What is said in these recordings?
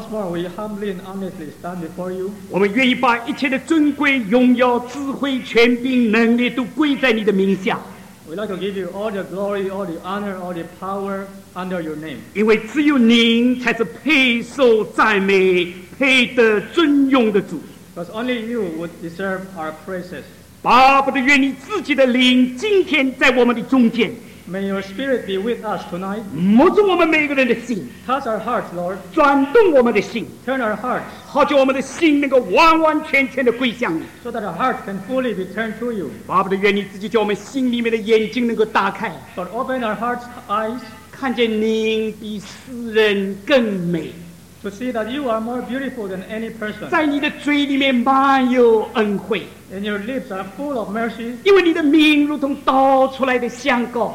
Once more, we humbly and honestly stand before you. 我们愿意把一切的尊贵、荣耀、智慧、权柄、能力都归在你的名下。 We'd like to give you all the glory, all the honor, all the power under your name. 因为只有您才是配受赞美、配得尊用的主。 Because only you would deserve our praises. 巴不得愿你自己的灵今天在我们的中间， May your spirit be with us tonight. 摸着我们每个人的心， Touch our hearts, Lord. 转动我们的心， Turn our hearts 好叫我们的心能够完完全全的归向你。 so that our hearts can fully be turned to you. 巴不得愿你自己叫我们心里面的眼睛能够打开， Lord, open our hearts' eyes 看见您比世人更美， to see that you are more beautiful than any person. 在你的嘴里面满有恩惠， And your lips are full of mercy. 因为你的名如同倒出来的香膏，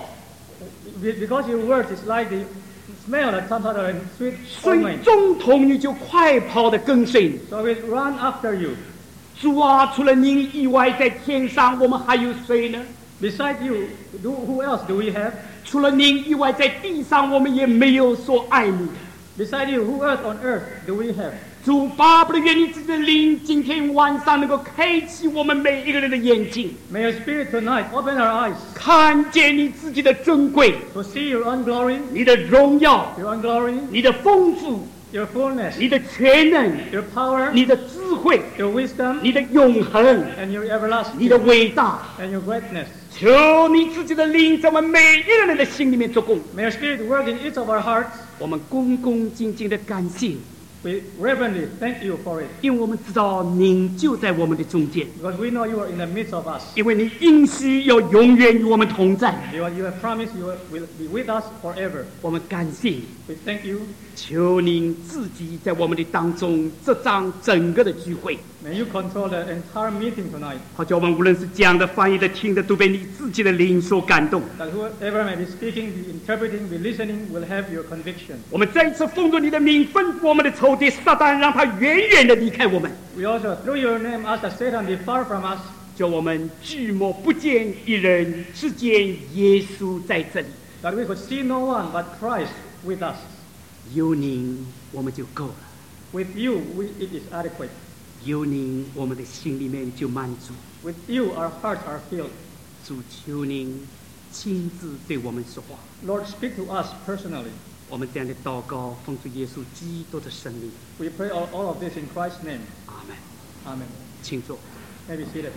Because your words is like the smell that comes out of a sweet 水 ointment. 中童女就快跑的跟随你。 So we run after you. 主啊，除了您以外，在天上我们还有谁呢？ Beside you, who else do we have? 除了您以外，在地上我们也没有所爱慕的。 Beside you, who else on earth do we have? 主巴不得愿你自己的灵今天晚上能够开启我们每一个人的眼睛， May your spirit tonight open our eyes 看见你自己的尊贵、 to see your own glory, 你的荣耀、 your own glory, 你的丰富、 your fullness, 你的全能、 your power, 你的智慧、 your wisdom, 你的永恒、 and your everlasting, 你的伟大。 and your greatness. 求你自己的灵在我们每一个人的心里面做工。 May your spirit work in each of our hearts. 我们恭恭敬敬的感谢， We reverently thank you for it. 因为我们知道您就在我们的中间， Because we know you are in the midst of us. 因为你应许要永远与我们同在。 You have promised you will be with us forever. 我们感谢你， We thank you. 求您自己在我们的当中这张整个的聚会， May you control the entire meeting tonight. 好叫我们无论是讲的、翻译的、听的，都被你自己的灵所感动。 That whoever may be speaking, be interpreting, be listening, will have your conviction. 我们再一次奉着你的名吩咐我们的仇敌撒旦，让他远远的离开我们， We also, through your name, ask that Satan be far from us. 叫我们举目不见一人，只见耶稣在这里。 That we could see no one but Christ with us. 有您，我们就够了； With you, it is adequate. 有您，我们的心里面就满足。 With you, our hearts are filled. 主，求您亲自对我们说话。 Lord, speak to us personally. 我们这样的祷告，奉主耶稣基督的圣名， We pray all of this in Christ's name. 阿门。 Amen. 请坐。 May be seated.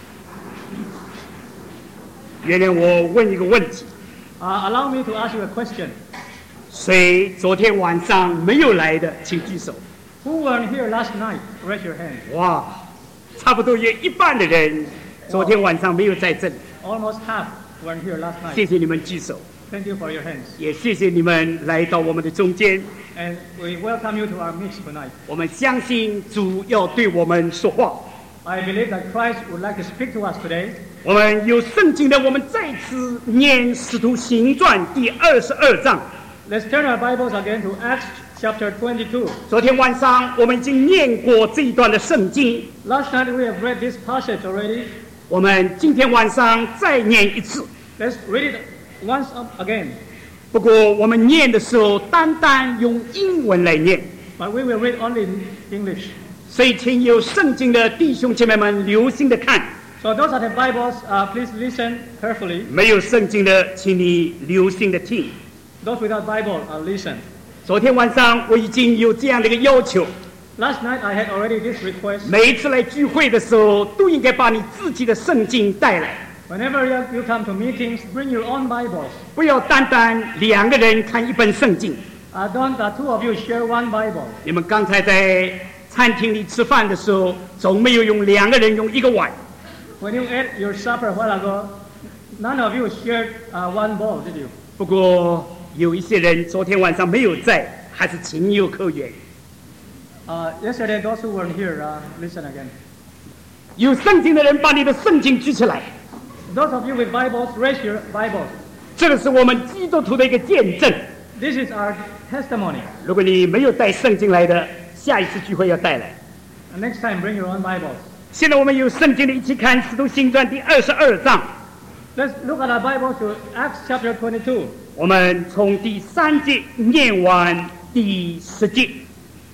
原谅我问一个问题： Allow me to ask you a question. 谁昨天晚上没有来的，请举手。 Who weren't here last night? Raise your hand. 哇，差不多有一半的人昨天晚上没有在这里。 Almost half weren't here last night. 谢谢你们举手， Thank you for your hands. 也谢谢你们来到我们的中间。 And we welcome you to our midst tonight. 我们相信主要对我们说话。 I believe that Christ would like to speak to us today. 我们有圣经的，我们再次念《使徒行传》第22章。 Let's turn our Bibles again to Acts chapter 22. 昨天晚上我们已经念过这一段的圣经， Last night we have read this passage already. 我们今天晚上再念一次。 Let's read it once again. 不过我们念的时候，单单用英文来念， But we will read only in English. 所以请有圣经的弟兄姐妹们留心的看， So those are the Bibles. Please listen carefully. 没有圣经的，请你留心的听。 Those without Bible, listen. 昨天晚上我已经有这样的一个要求， Last night I had already this request. 每一次来聚会的时候，都应该把你自己的圣经带来， Whenever you come to meetings, bring your own Bibles. 不要单单两个人看一本圣经。 Don't two of you share one Bible. 你们刚才在餐厅里吃饭的时候，总没有用两个人用一个碗。 When you ate your supper a while ago, none of you shared one bowl, did you? 不过有一些人昨天晚上没有在，还是情有可原。 Yesterday, those who weren't here, listen again. 有圣经的人，把你的圣经举起来。 Those of you with Bibles, raise your Bibles. 这个是我们基督徒的一个见证。 This is our testimony. 如果你没有带圣经来的，下一次聚会要带来。 And next time, bring your own Bibles. 现在我们有圣经的，一起看《使徒行传》第22章。 Let's look at our Bible to Acts chapter 22. 我们从第3节念完第10节。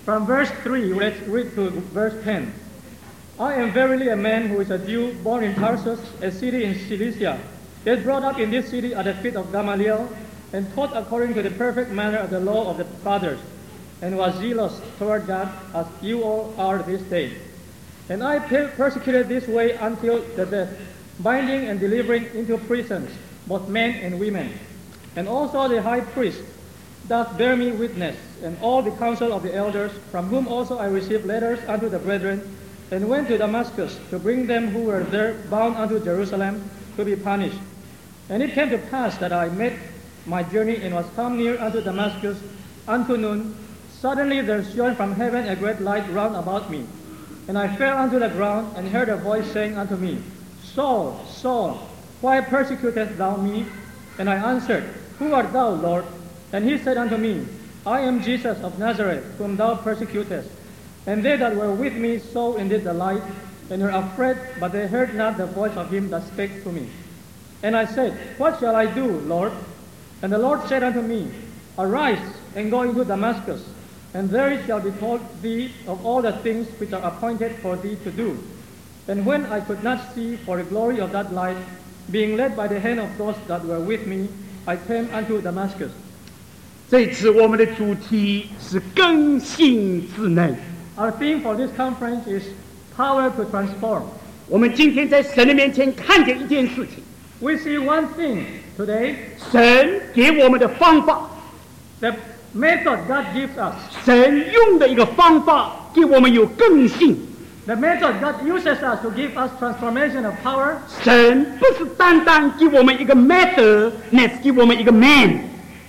From verse 3, let's read to verse 10. I am verily a man who is a Jew, born in Tarsus, a city in Cilicia, yet brought up in this city at the feet of Gamaliel, and taught according to the perfect manner of the law of the fathers, and was zealous toward God, as you all are this day. And I persecuted this way until the death, binding and delivering into prisons both men and women. And also the high priest doth bear me witness, and all the council of the elders, from whom also I received letters unto the brethren, and went to Damascus to bring them who were there bound unto Jerusalem to be punished. And it came to pass that I made my journey and was come near unto Damascus unto noon. Suddenly there shone from heaven a great light round about me. And I fell unto the ground, and heard a voice saying unto me, Saul, Saul, why persecutest thou me? And I answered, Who art thou, Lord? And he said unto me, I am Jesus of Nazareth, whom thou persecutest. And they that were with me saw indeed the light, and were afraid, but they heard not the voice of him that spake to me. And I said, What shall I do, Lord? And the Lord said unto me, Arise, and go into Damascus, and there it shall be told thee of all the things which are appointed for thee to do. And when I could not see for the glory of that light, being led by the hand of those that were with me, I came unto Damascus. 这次我们的主题是更新之能。 Our theme for this conference is power to transform. 我们今天在神的面前看见一件事情， We see one thing today, 神给我们的方法， the method God gives us. 神用的一个方法给我们有更新。 The method God uses us to give us transformation of power. 神不是单单给我们一个 method， 乃是给我们一个 man。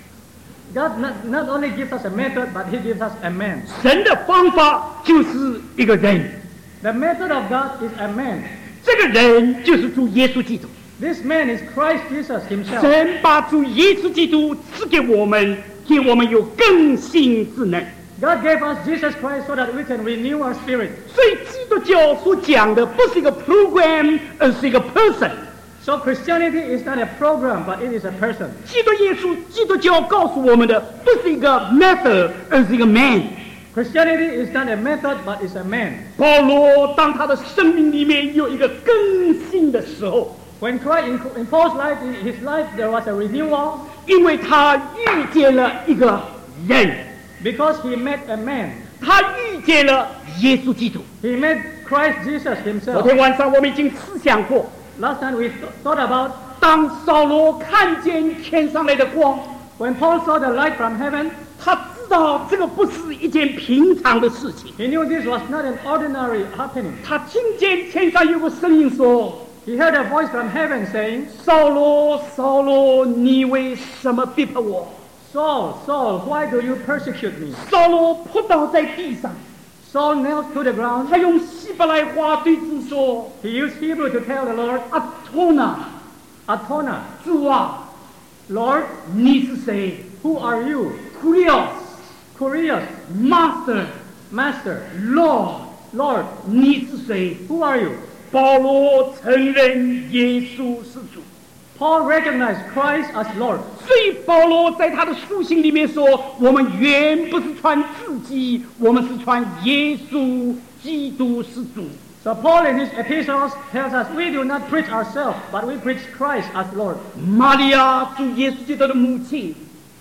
God not only gives us a method, but He gives us a man. 神的方法就是一个人， The method of God is a man. 这个人就是主耶稣基督。 This man is Christ Jesus Himself. 神把主耶稣基督赐给我们，给我们有更新之能。 God gave us Jesus Christ so that we can renew our spirit. 所以基督教所讲的不是一个 program， 而是一个 person。 So Christianity is not a program, but it is a person. 基督教告诉我们的不是一个 method， 而是一个 man。 Christianity is not a method, but it's a man. 保罗当他的生命里面有一个更新的时候， When Christ in Paul's life, in his life, there was a renewal 因为他遇见了一个人， because he met a man. 他遇见了耶稣基督。 He met Christ Jesus 昨 Himself. 天晚上我们已经思想过， Last time we thought about 当扫罗看见天上来的光， when Paul saw the light from heaven, 他知道这个不是一件平常的事情。 he knew this was not an ordinary happening. 他听见天上有个声音说 He heard a voice from heaven saying, 扫罗，扫罗，你为什么逼迫我？ Saul, Saul, why do you persecute me? 扫罗扑倒在地上， Saul knelt to the ground. 他用希伯来话对主说 He used Hebrew to tell the Lord, 阿托纳， Atona, 主啊， Lord, 你是谁 who are you? ？Kurios Kurios, Master Master, Lord， Lord, 你是谁？ who are you? 保罗承认耶稣是主， Paul recognized Christ as Lord. 所以保罗在他的书信里面说：“我们原不是传自己，我们是传耶稣基督是主。” So Paul in his epistles tells us we do not preach ourselves, but we preach Christ as Lord. 玛利亚主耶稣基督的母亲，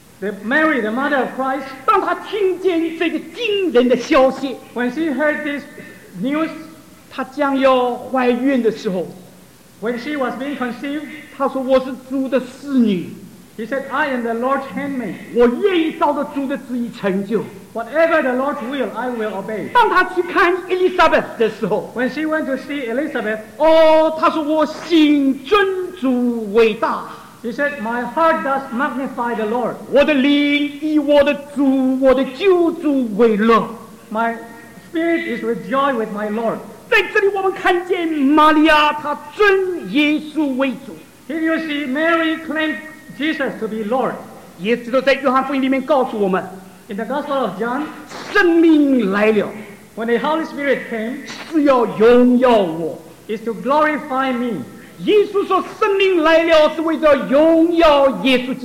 Mary, the mother of Christ, 当她听见这个惊人的消息， when she heard this news, 她将要怀孕的时候， when she was being conceived, 她说：“我是主的使女， she said, I am the Lord's handmaid. 我愿意照着主的旨意成就。” Whatever the Lord's will, I will obey. 当她去看伊丽莎白的时候， When she went to see Elizabeth, 她说：“我心尊主伟大， she said, My heart does magnify the Lord. 我的灵以我的主，我的救主为乐。” My spirit is rejoiced with my Lord. 在这里，我们看见玛利亚，她尊耶稣为主。 Here you see Mary claimed Jesus to be Lord. 耶稣基督在约翰福音里面告诉我们， In the Gospel of John, 生命来了 when the Holy Spirit came, 是要荣耀我。 is to glorify me. 耶稣说，生命来了是为了荣耀耶稣基督。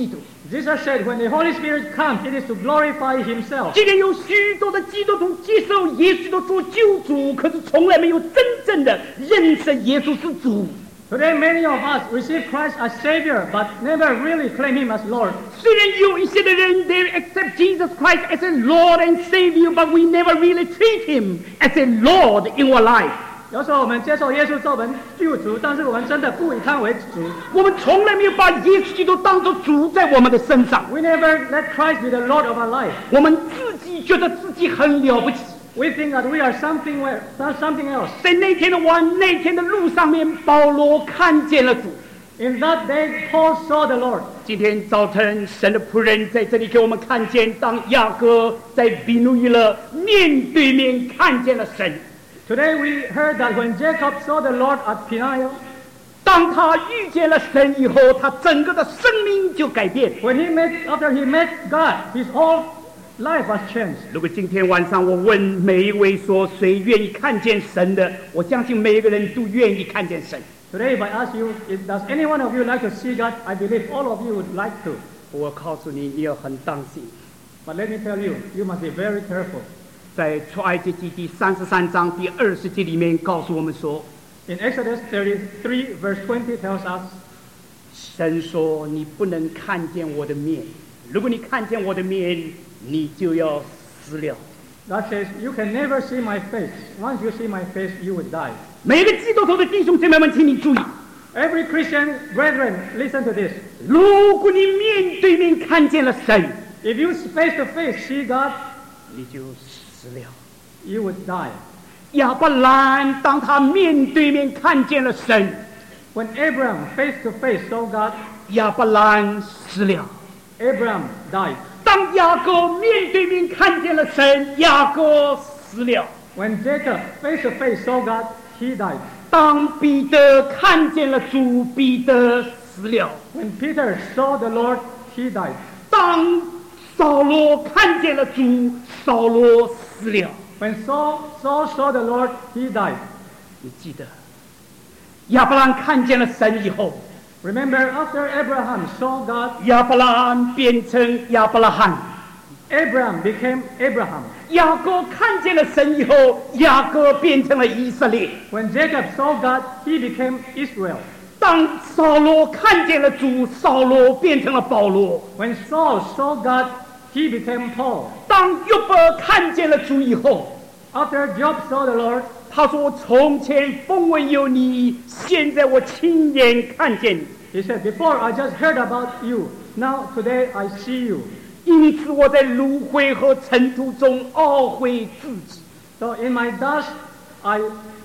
Jesus said, when the Holy Spirit comes, it is to glorify Himself. 今天有许多的基督徒接受耶稣的做救主，可是从来没有真正的认识耶稣是主。 Today, many of us receive Christ as Savior, but never really claim Him as Lord. 虽然有一些的人 they accept Jesus Christ as a Lord and Savior, but we never really treat Him as a Lord in our life. 有时候我们接受耶稣做我们救主，但是我们真的不以他为主。 我们从来没有把耶稣基督当作主在我们的身上。 We never let Christ be the Lord of our life. 我们自己觉得自己很了不起。 We think that we are something else. 在那天的路上面，保罗看见了主。 In that day, Paul saw the Lord. 今天早晨，神的仆人在这里给我们看见，当雅各在比努伊勒面对面看见了神。 Today we heard that when Jacob saw the Lord at Peniel, 当他遇见了神以后，他整个的生命就改变。 after he met God, his whole life was changed. 如果今天晚上我问每一位说谁愿意看见神的，我相信每一个人都愿意看见神。 Today, if I ask you, does any one of you like to see God? I believe all of you would like to. 我告诉你，你要很当心。 But let me tell you, you must be very careful. 在出埃及记第33章第20节里面告诉我们说 In Exodus 33 verse 20 tells us, 神说你不能看见我的面，如果你看见我的面，你就要死了。 God says, you can never see my face. Once you see my face, you would die. 每个基督徒的弟兄姐妹们，请你注意， Every Christian brethren, listen to this. 如果你面对面看见了神， If you face to face see God, 你就死了。 you would die. 亚伯兰当他面对面看见了神， When Abraham face to face saw God, 亚伯兰死了。 Abraham died. 当雅各面对面看见了神，雅各死了。 When Jacob face to face saw God, he died. 当彼得看见了主，彼得死了。 When Peter saw the Lord, he died. 当扫罗看见了主，扫罗死了。 When Saul saw the Lord, he died. 你记得，亚伯兰看见了神以后， Remember, after Abraham saw God, 亚伯兰变成亚伯拉罕。 Abraham became Abraham. 雅各看见了神以后，雅各变成了以色列。 When Jacob saw God, he became Israel. 当扫罗看见了主，扫罗变成了保罗。 When Saul saw God, he became Paul. 当约伯看见了主以后， After Job saw the Lord, 他说：“从前风闻有你，现在我亲眼看见你。 he said, before I just heard about you, now today I see you. 因此我在炉灰和尘土中懊悔自己。” So in my dust, I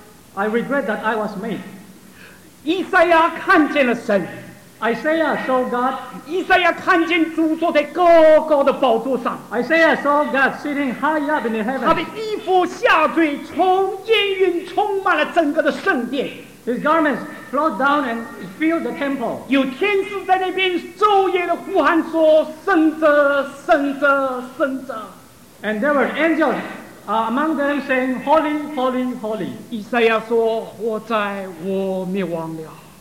regret that I was made. 以赛亚看见了神， Isaiah saw God. 以赛亚看见主坐在高高的宝座上， Isaiah saw God sitting high up in the 他的 heavens. 衣服下坠，从烟云充满了整个的圣殿。 His garments flowed down and filled the temple. 有天使在那边昼夜的呼喊说：“圣者，圣者，圣者。” And there were angels among them saying, Holy, holy, holy. 以赛亚说：“活在我灭亡了。”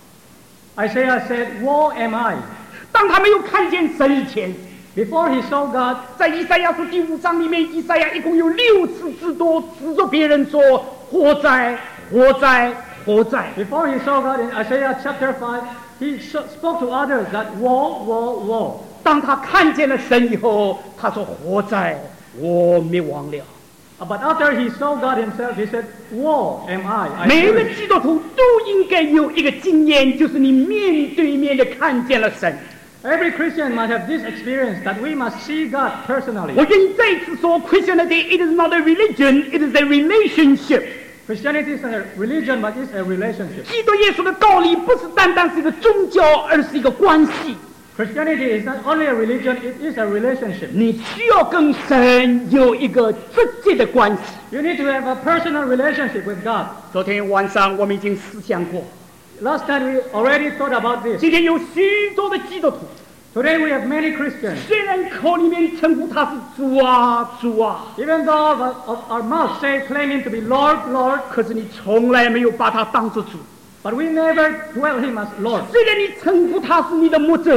Isaiah said, Woe am I. 当他没有看见神以前， Before he saw God, 在以赛亚书第5章里面，以赛亚一共有6次之多指着别人说：“活在，活在，活在。” before he saw God in Isaiah chapter 5, he spoke to others that woe, woe, woe. 当他看见了神以后，他说：“活在，我灭亡了。” But after he saw God himself, he said, Woe am I. 每一个 perish. 基督徒都应该有一个经验，就是你面对面的看见了神。 Every Christian must have this experience that we must see God personally. 我愿再次说 ，Christianity it is not a religion, it is a relationship. Christianity is a religion, but it's a relationship. 基督耶稣的道理不是单单是一个宗教，而是一个关系。 Christianity is not only a religion, it is a relationship. 你需要跟神有一个直接的关系。 You need to have a personal relationship with God. 昨天晚上我们已经思想过， Last night we already thought about this. 今天有许多的基督徒， Today we have many Christians. 虽然口里面称呼他是主啊主啊， Even though our mouth say claiming to be Lord, Lord, 可是你从来没有把他当作主。 but we never dwell him as Lord. 虽然你称呼他是你的牧者，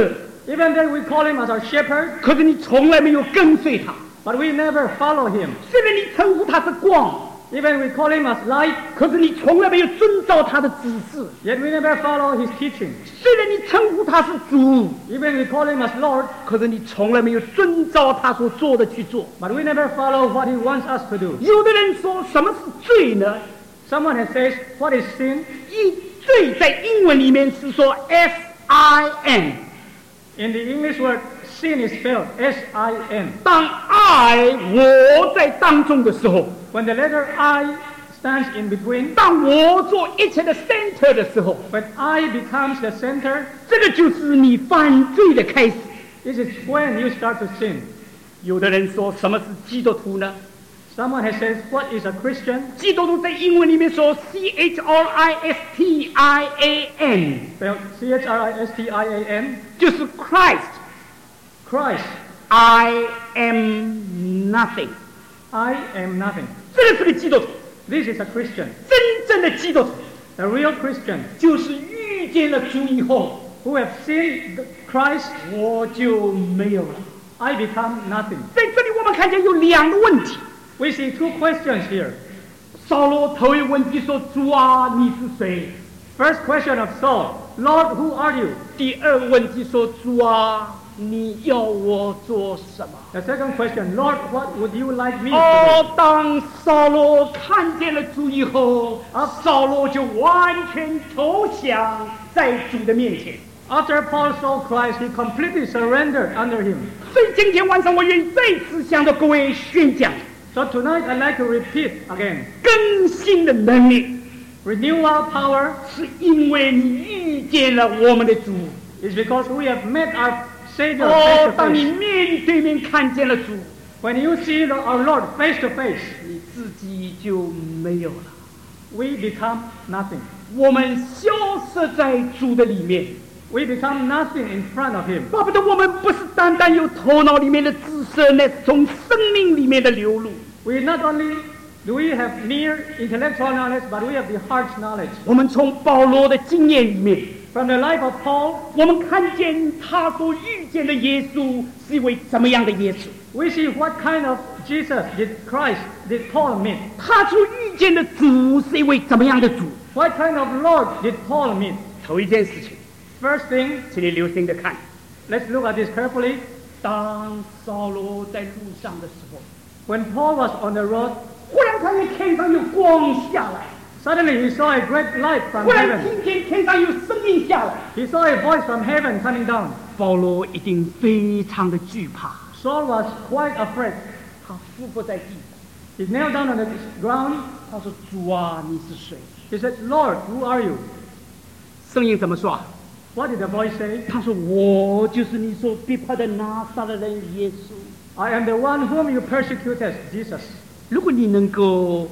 Even though we call him as our shepherd, 可是你从来没有跟随他。 but we never follow him. 虽然你称呼他是光， Even we call him as light, 可是你从来没有遵照他的指示。 yet we never follow his teaching. 虽然你称呼他是主， Even we call him as Lord, 可是你从来没有遵照他所做的去做。 but we never follow what he wants us to do. 有的人说什么是罪呢？ Someone has said, what is sin? 罪在英文里面是说 sin。 In the English word, sin is spelled S-I-N. 当 I 我在当中的时候， When the letter I stands in between, 当我做一切的 center 的时候， when I becomes the center, 这个就是你犯罪的开始。 this is when you start to sin. 有的人说什么是基督徒呢？ Someone has said, what is a Christian? 基督徒在英文里面说 Christian， Spelled C-H-R-I-S-T-I-A-N. 就是 Christ。 Christ, I am nothing。 I am nothing. 这个是个基督徒， This is a Christian. 真正的基督徒 A real Christian 就是遇见了主以后， who have seen Christ, 我就没有了。 I become nothing. 在这里我们看见有两个问题。 We see two questions here. 扫罗头一个问题说：“主啊，你是谁？” First question of Saul, Lord, who are you? 第二个问题说：“主啊，你要我做什么？” The second question, Lord, what would you like me to do? 哦，当扫罗看见了主以后，扫罗就完全投降在主的面前。 After Paul saw Christ, he completely surrendered under him. 所以今天晚上我愿意再次向着各位宣讲 So tonight I'd like to repeat again. 更新的能力， Renewal power 是因为你遇见了我们的主。 is because we have met our Savior 哦， face to 当你 face. 面对面看见了主， When you see our Lord face to face, 你自己就没有了。 we become nothing. 我们消失在主的里面。 We become nothing in front of him. 巴不得我们不是单单有头脑里面的知识，那是从生命里面的流露。 We not only do we have mere intellectual knowledge, but we have the heart's knowledge. 我们从保罗的经验里面， From the life of Paul, 我们看见他所遇见的耶稣是一位怎么样的耶稣？ we see what kind of Jesus did Paul meet. 他所遇见的主是一位怎么样的主？ What kind of Lord did Paul meet? 头一件事情， First thing, 请你留心的看。 let's look at this carefully. 当扫罗在路上的时候， When Paul was on the road, 忽然看见天上有光下来， suddenly he saw a great light from 忽然 heaven. 听见天上有声音下来， He saw a voice from heaven coming down. 保罗一定非常的惧怕， Saul was quite afraid. 他伏伏在地上， He knelt down on the ground. 他说：“主啊，你是谁 He said, Lord, who are you?？” 声音怎么说？ What did the voice say? 他说：“我就是你所逼迫的拿撒勒人耶稣。” I am the one whom you persecuted, Jesus. 如果你能够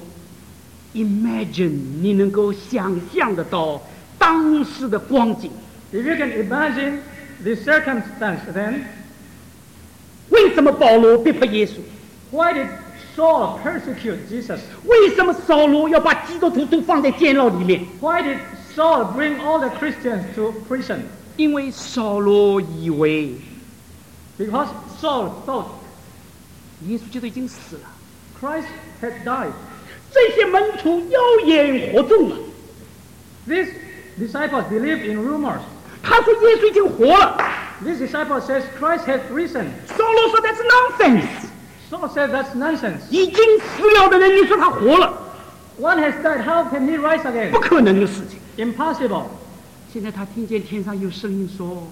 imagine， 你能够想象得到当时的光景， If you can imagine the circumstance then, 为什么保罗逼迫耶稣？ why did Saul persecute Jesus? 为什么扫罗要把基督徒都放在监牢里面？ Why did Saul bring all the Christians to prison? 因为扫罗以为 Because Saul thought 耶稣基督已经死了， Christ had died. 这些门徒妖言惑众了。 These disciples believed in rumors. 他说耶稣已经活了， This disciple says Christ has risen. 扫罗说 That's nonsense。 Saul said that's nonsense. 已经死了的人，你说他活了， One has died, how can he rise again? 不可能的事情。 Impossible. 现在他听见天上有声音说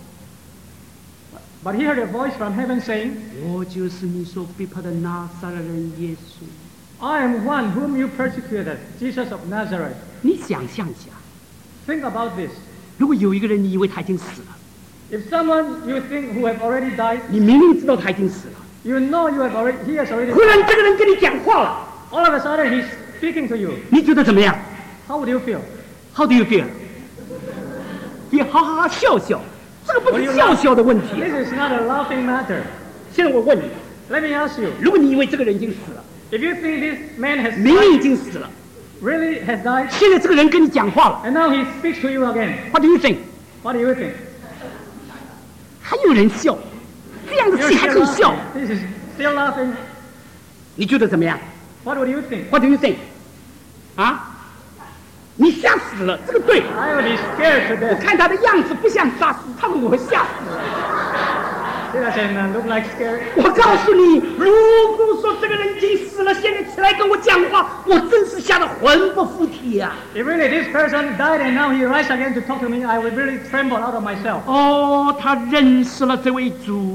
But he heard a voice from heaven saying, 我就是你所逼迫的拿撒勒人耶稣。 I am one whom you persecuted, Jesus of Nazareth. 你想象一下， Think about this. 如果有一个人你以为他已经死了， If someone you think who have already died, 你明明知道他已经死了， you know he has already 忽然这个人跟你讲话了， all of a sudden he's speaking to you. 你觉得怎么样？ How would you feel? How do you feel？ 你哈哈哈笑笑，这个不是笑笑的问题。 This is not a laughing matter. 现在我问你， Let me ask you, 如果你以为这个人已经死了， if you think this man has 明明已 died, 经死了， really has died, 现在这个人跟你讲话了 and now he speaks to you again, ，What do you think？ what do you think? 还有人笑，这样的 You're 戏还 still 可以笑， laughing. This is still laughing. 你觉得怎么样 What would you think? ？What do you think？ 啊？你吓死了，这个对。 I would be scared to 我 death. 看他的样子不像杀死他们，我会吓死了。 He doesn't look like scared. 我告诉你，如果说这个人已经死了，现在起来跟我讲话，我真是吓得魂不附体啊！ If really this person died and now he rise again to talk to me, I would really tremble out of myself. 哦，他认识了这位主，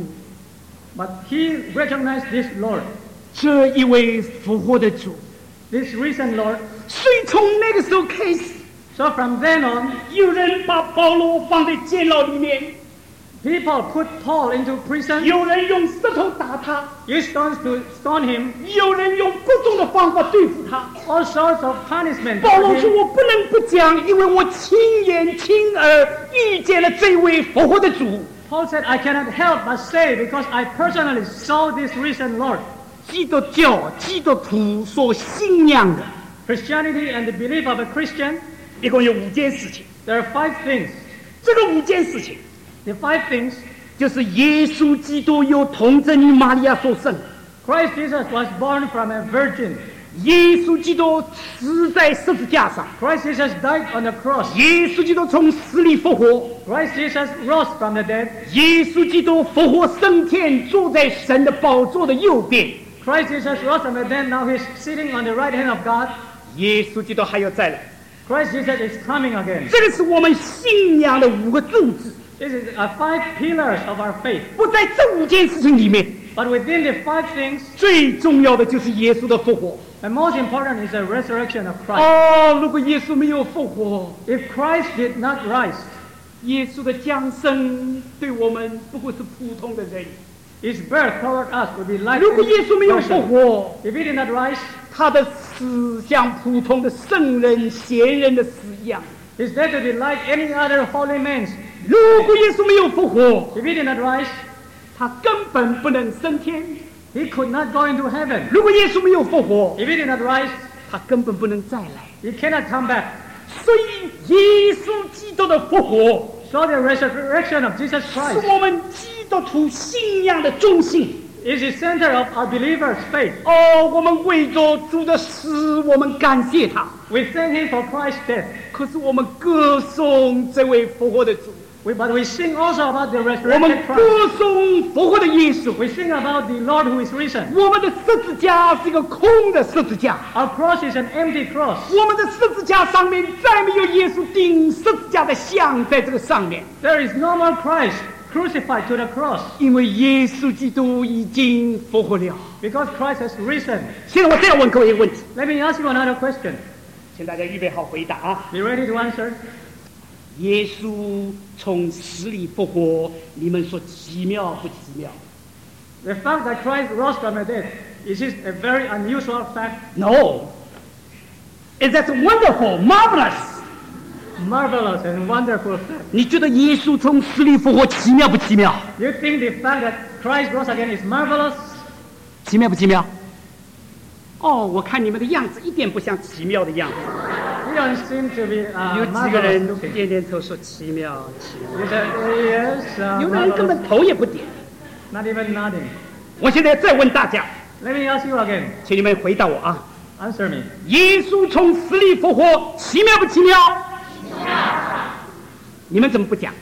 But he recognized this Lord, 这一位复活的主。 this risen Lord. 所以从那个时候开始， So from then on, 有人把保罗放在监牢里面， people put Paul into prison, 有人用石头打他， use stones to stone him, 有人用各种的方法对付他。 all sorts of punishment. 保罗 for 说：“ him. 我不能不讲，因为我亲眼亲耳遇见了这位复活的主。 Paul said, I cannot help but say because I personally saw this risen Lord. 基督教、基督徒所信仰的， Christianity and the belief of a Christian, 一共有5件事情。 there are 5 things. 这个5件事情， The 5 things, 就是耶稣基督由童贞女玛利亚所生， Christ Jesus was born from a virgin. 耶稣基督死在十字架上， Christ Jesus died on the cross. 耶稣基督从死里复活， Christ Jesus rose from the dead. 耶稣基督复活升天，坐在神的宝座的右边。 Christ Jesus rose from the dead. Now he's sitting on the right hand of God. 耶稣基督还要再来， Christ Jesus is coming again. 这个是我们信仰的5个柱子。 This is 5 pillars of our faith. 不在这5件事情里面， But within the 5 things, 最重要的就是耶稣的复活。 the most important is the resurrection of Christ. 哦，如果耶稣没有复活， If Christ did not rise, 耶稣的降生对我们不过是普通的人。 his birth toward us would be like 如果耶稣没有复 person. 活， If he did not rise, 他的死像普通的圣人、贤人的死一样。 his death would be like any other holy man's. 如果耶稣没有复活， If he did not rise, 他根本不能升天。 he could not go into heaven. 如果耶稣没有复活， If he did not rise, 他根本不能再来。 he cannot come back. 所以，耶稣基督的复活 So the resurrection of Jesus 是 Christ 我们基督徒信仰的中心。 is the center of our believers' faith. 哦，我们为着主的死，我们感谢他。 We thank him for Christ's death. 可是我们歌颂这位复活的主， But we sing also about the 我们 resurrected Christ. 歌颂复活的耶稣。 We sing about the Lord who is risen. 我们的十字架是一个空的十字架， Our cross is an empty cross. 我们的十字架上面再没有耶稣钉十字架的像在这个上面， There is no more Christ crucified to the cross 因为耶稣基督已经复活了。 because Christ has risen. 现在我再问各位一个问题， Let me ask you another question. 请大家预备好回答啊！ Be ready to answer. 耶稣从死里复活，你们说奇妙不奇妙 The fact that Christ rose from the dead is just a very unusual fact, ？No. Is that wonderful, marvelous? marvelous and wonderful fact. 你觉得耶稣从死里复活奇妙不奇妙？ You think the fact that Christ rose again is marvelous? 奇妙不奇妙？哦，我看你们的样子一点不像奇妙的样子。 You don't seem to be 有几个 marvelous 人 looking. 点点头说奇妙奇妙， You said, yes, 有的人根 marvelous. 本头也不点。 Not even nodding. 我现在再问大家， Let me ask you again. 请你们回答我啊！ Answer me. 耶稣从死里复活，奇妙不奇妙？你们怎么不讲？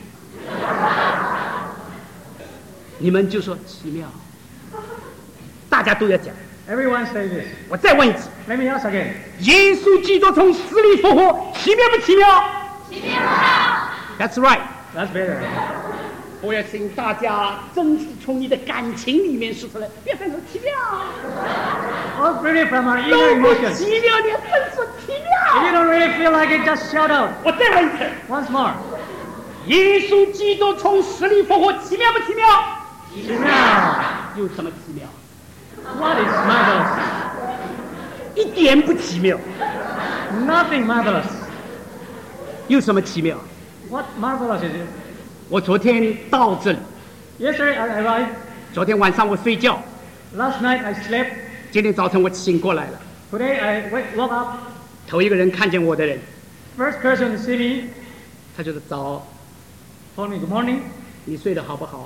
你们就说奇妙，大家都要讲。 Everyone say this. 我再问一次， Let me ask again. 耶稣基督从死里复活，奇妙不奇妙？奇妙。That's right。 That's better. 我要请大家真是从你的感情里面说出来，别再说奇妙， All really from our 都 inner 不 emotions. 奇妙，你还真说奇 If you 妙。 don't really feel like it, just shout out 我再问一次， once more. 耶稣基督从死里复活，奇妙不奇妙？ 奇妙。 有什么奇妙？ What is marvelous? 一点不奇妙。 Nothing marvelous. 有什么奇妙？ What marvelous is it? 我昨天到这里， Yesterday I arrived. 昨天晚上我睡觉， Last night I slept. 今天早晨我醒过来了。 Today I woke up. 头一个人看见我的人， First person to see me 他就是早， told me good morning. 你睡得好不好？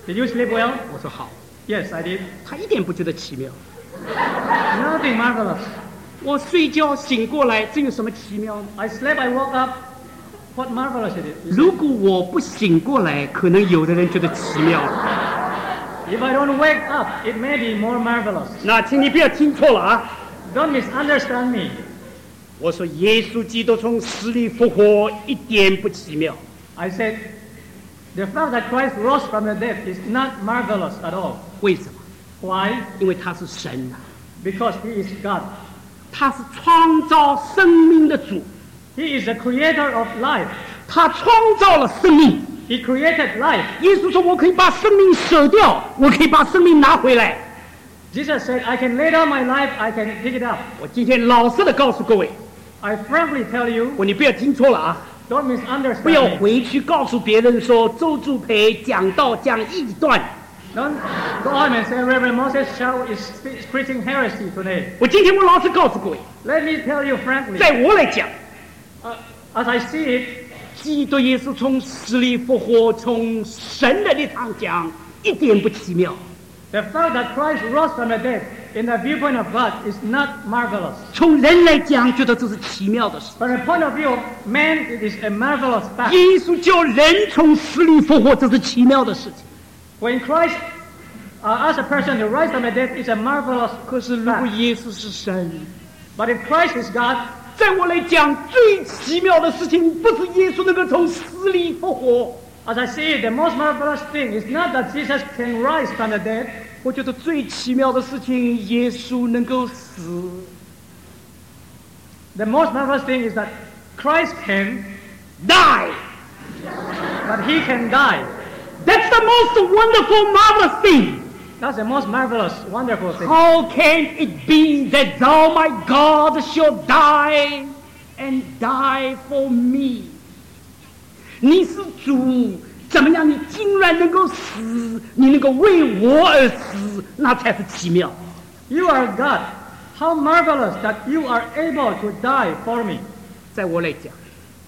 Did you sleep well? 我说好， Yes, I did. 他一点不觉得奇妙。 Nothing marvelous. 我睡觉醒过来，这有什么奇妙呢？ I slept, I woke up. What marvelous it is. 如果我不醒过来，可能有的人觉得奇妙。 If I don't wake up, it may be more marvelous. 那请你不要听错了啊！ Don't misunderstand me. 我说耶稣基督从死里复活一点不奇妙。 I said, the fact that Christ rose from the dead is not marvelous at all. 为什么？ Why? 因为他是神啊， Because he is God. 他是创造生命的主， He is the creator of life. 他创造了生命。 He created life. 耶稣说：“我可以把生命舍掉，我可以把生命拿回来。” Jesus said, I can lay down my life, I can pick it up. 我今天老实的告诉各位， I frankly tell you, 你不要听错了啊！ don't 不要 misunderstand me. 回去告诉别人说周助培讲道讲异端。 Don't go on and say Reverend Moses Chow is preaching heresy today. 我今天老实告诉各位， Let me tell you frankly, 在我来讲， as I see it, 基督耶稣从死里复活，从神的立场讲，一点不奇妙。 the fact that Christ rose from the dead in the viewpoint of God is not marvelous. 从人来讲，觉得这是奇妙的事。 From the point of view of man, it is a marvelous fact. 耶稣叫人从死里复活，这是奇妙的事情。 When Christ asked a person to rise from the dead, it's a marvelous 可是如果 fact. 耶稣是神， But if Christ is God, 在我来讲，最奇妙的事情不是耶稣能够从死里复活， as I see it, the most marvelous thing is not that Jesus can rise from the dead. 我觉得最奇妙的事情，耶稣能够死。 The most marvelous thing is that Christ can, Die. but he can die. That's the most wonderful, marvelous thing. That's the most marvelous, wonderful thing. How can it be that thou, my God, shall die and die for me? 你是主，怎么样？你竟然能够死，你能够为我而死，那才是奇妙。 You are God. How marvelous that you are able to die for me. 在我来讲，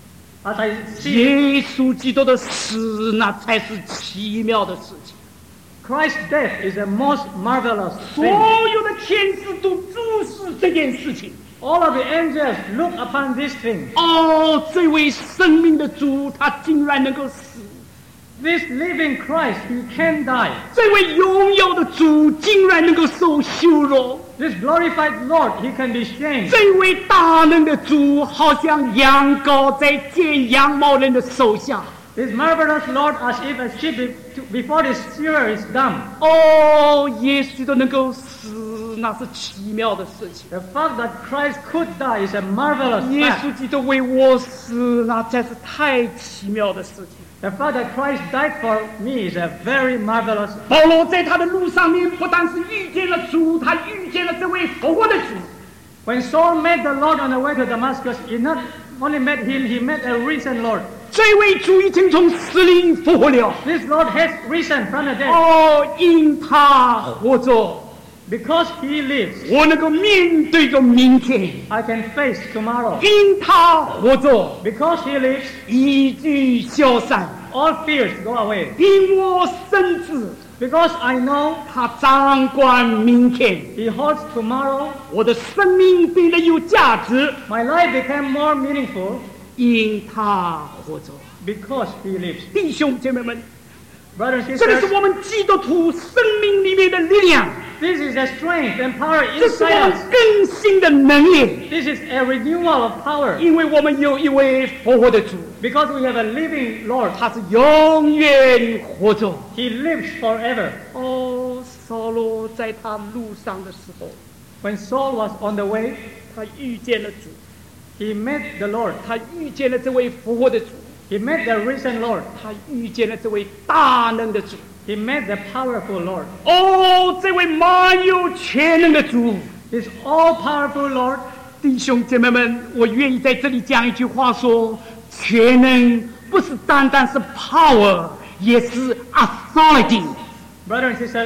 As I see 耶稣基督的死，那才是奇妙的事情。 Christ's death is the most marvelous 所 thing. 有的天使都注视这件事情。 All of the angels look upon this thing. 哦，这位生命的主，他竟然能够死； This living Christ, he can die. 这位荣耀的主，竟然能够受羞辱； This glorified Lord, he can be shamed. 这位大能的主，好像羊羔在剪羊毛人的手下。 This marvelous Lord, as if a sheep before the shearer is dumb. 哦，耶稣都能够死，那是奇妙的事情。 The fact that Christ could die is a marvelous 耶 fact. 稣基督为我死，那真是太奇妙的事情。 The fact that Christ died for me is a very marvelous. 保罗在他的路上面，不但是遇见了主，他遇见了这位复活的主。 When Saul met the Lord on the way to Damascus, he not only met him, he met a risen Lord. 这位主已经从死里复活了。 This Lord has risen from the dead. 哦，因他活着， Because he lives, 我能够面对着明天； I can face tomorrow. 因他活着， Because he lives, 一句消散； all fears go away. 因我深知 Because I know 他掌管明天， he holds tomorrow, 我的生命变得有价值， my life became more meaningful 因他活着。 because he lives. 弟兄姐妹们， Brothers and 这个是 sisters, 我们基督徒生命里面的力量， this is a strength and power 这是我 inside 们 us. 更新的能力， This is a renewal of power 因为我们有一位复活的主， because we have a living Lord. 他是永远活着。 He lives forever. 哦，扫罗在他路上的时候， When Saul was on the way, 他遇见了主， he met the Lord. 他遇见了这位复活的主， He met the risen Lord. 他遇见了这位大能的主。 He met the powerful Lord. 哦，这位满有全能的主， This all-powerful Lord. 弟兄姐妹们，我愿意在这里讲一句话说：全能不是单单是 power， 也是 authority。 Brothers and sisters,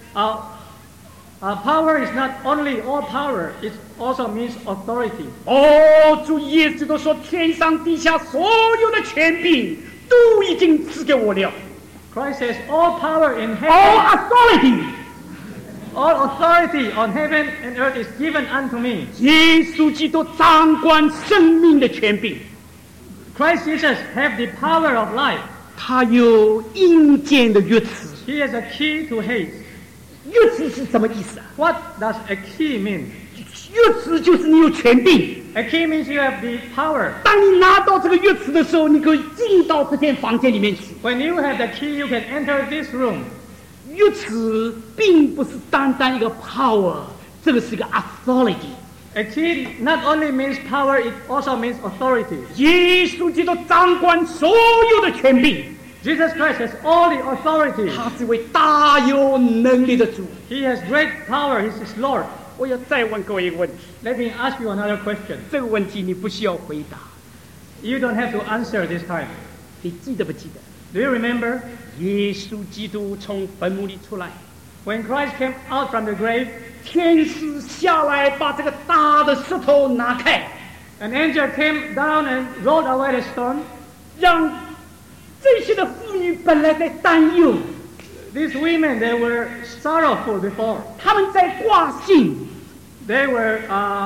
power is not only all power, it also means authority. 哦，主耶稣都说，天上地下所有的权柄都已经赐给我了。 Christ says, all power in heaven, all authority on heaven and earth is given unto me. 耶稣基督掌管生命的权柄。 Christ Jesus have the power of life. 他有阴间的钥匙。 He has a key to Hades. 钥匙是什么意思啊？ What does a key mean? 钥匙就是你有权柄。 A key means you have the power. 当你拿到这个钥匙的时候，你可以进到这间房间里面去。 When you have the key, you can enter this room. 钥匙并不是单单一个 power， 这个是一个 authority。 A key not only means power, it also means authority. 耶稣基督掌管所有的权柄。 Jesus Christ has all the authority. 他是一位大有能力的主。 He has great power. He is Lord. 我要再问各位一个问题， Let me ask you another question. 这个问题你不需要回答， You don't have to answer this time. 你记得不记得？ Do you remember 耶稣基督从坟墓里出来， when Christ came out from the grave? 天使下来把这个大的石头拿开， An angel came down and rolled away the stone. 让这些的妇女本来在担忧， These women, they were sorrowful before. 他们在挂心 They were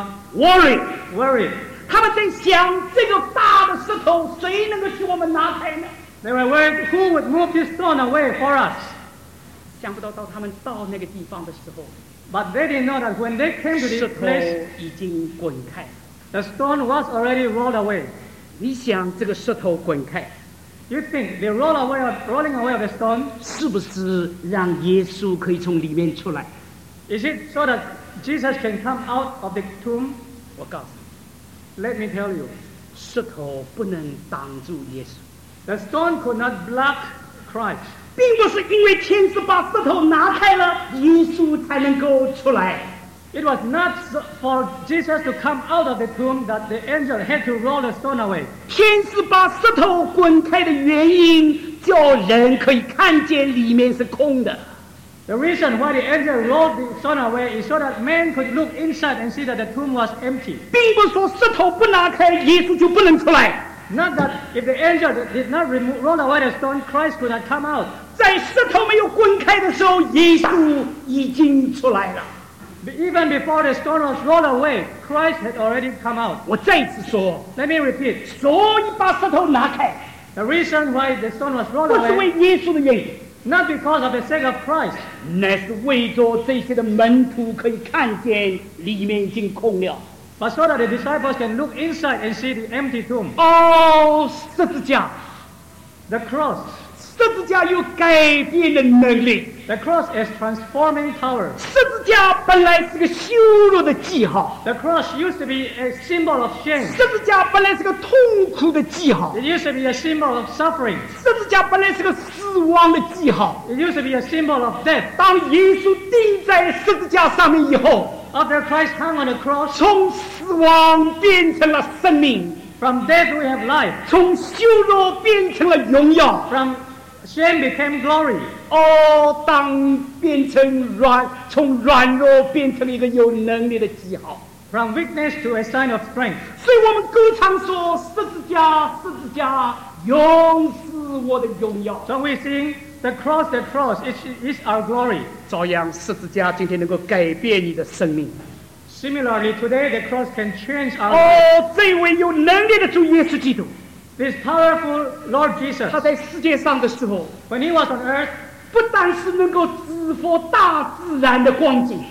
worry， worried. 他们在想这个大的石头谁能够替我们拿开呢？ They were worried who would move this stone away for us. 想不到他们到那个地方的时候， But they didn't know that when they came to 石 this 头 place, 已经滚开。 the stone was already rolled away. 你想这个石头滚开， You think the rolling away of the stone, 是不是让耶稣可以从里面出来？ is it so that Jesus can come out of the tomb? 我告诉你， Let me tell you, 石头不能挡住耶稣， the stone could not block Christ. 并不是因为天使把石头拿开了，耶稣才能够出来。 It was not for Jesus to come out of the tomb that the angel had to roll the stone away. 天使把石头滚开的原因，叫人可以看见里面是空的。 The reason why the angel rolled the stone away is so that man could look inside and see that the tomb was empty. 并不是说石头不拿开，耶稣就不能出来。 Not that if the angel did not roll away the stone, Christ could not come out. 在石头没有滚开的时候，耶稣已经出来了。 Even before the stone was rolled away, Christ had already come out. 我再一次说， Let me repeat. 所以把石头拿开， The reason why the stone was rolled 不是 away, 为耶稣的原因， not because of the sake of Christ, 乃是为着这些的门徒可以看见里面已经空了。 but so that the disciples can look inside and see the empty tomb. 哦，十字架， The cross. 十字架有改变的能力。 The cross is transforming power. 十字架本来是个羞辱的记号， The cross used to be a symbol of shame. 十字架本来是个痛苦的记号， It used to be a symbol of suffering. 十字架本来是个死亡的记号。 It used to be a symbol of death. 当耶稣钉在十字架上面以后， After Christ hung on the cross, 从死亡变成了生命， from death we have life. 从羞辱变成了荣耀。 From shame became glory. 哦，当变成从软弱变成了一个有能力的记号。 From weakness to a sign of strength. 所以我们歌唱说：十字架，十字架，永是我的荣耀。 So we sing, the cross, it is our glory. 照样，十字架今天能够改变你的生命。 Similarly, today the cross can change our life. 哦，这位有能力的主耶稣基督， This powerful Lord Jesus, 他在世界上的时候， when he was on earth, 不但是能够制服大自然的光景，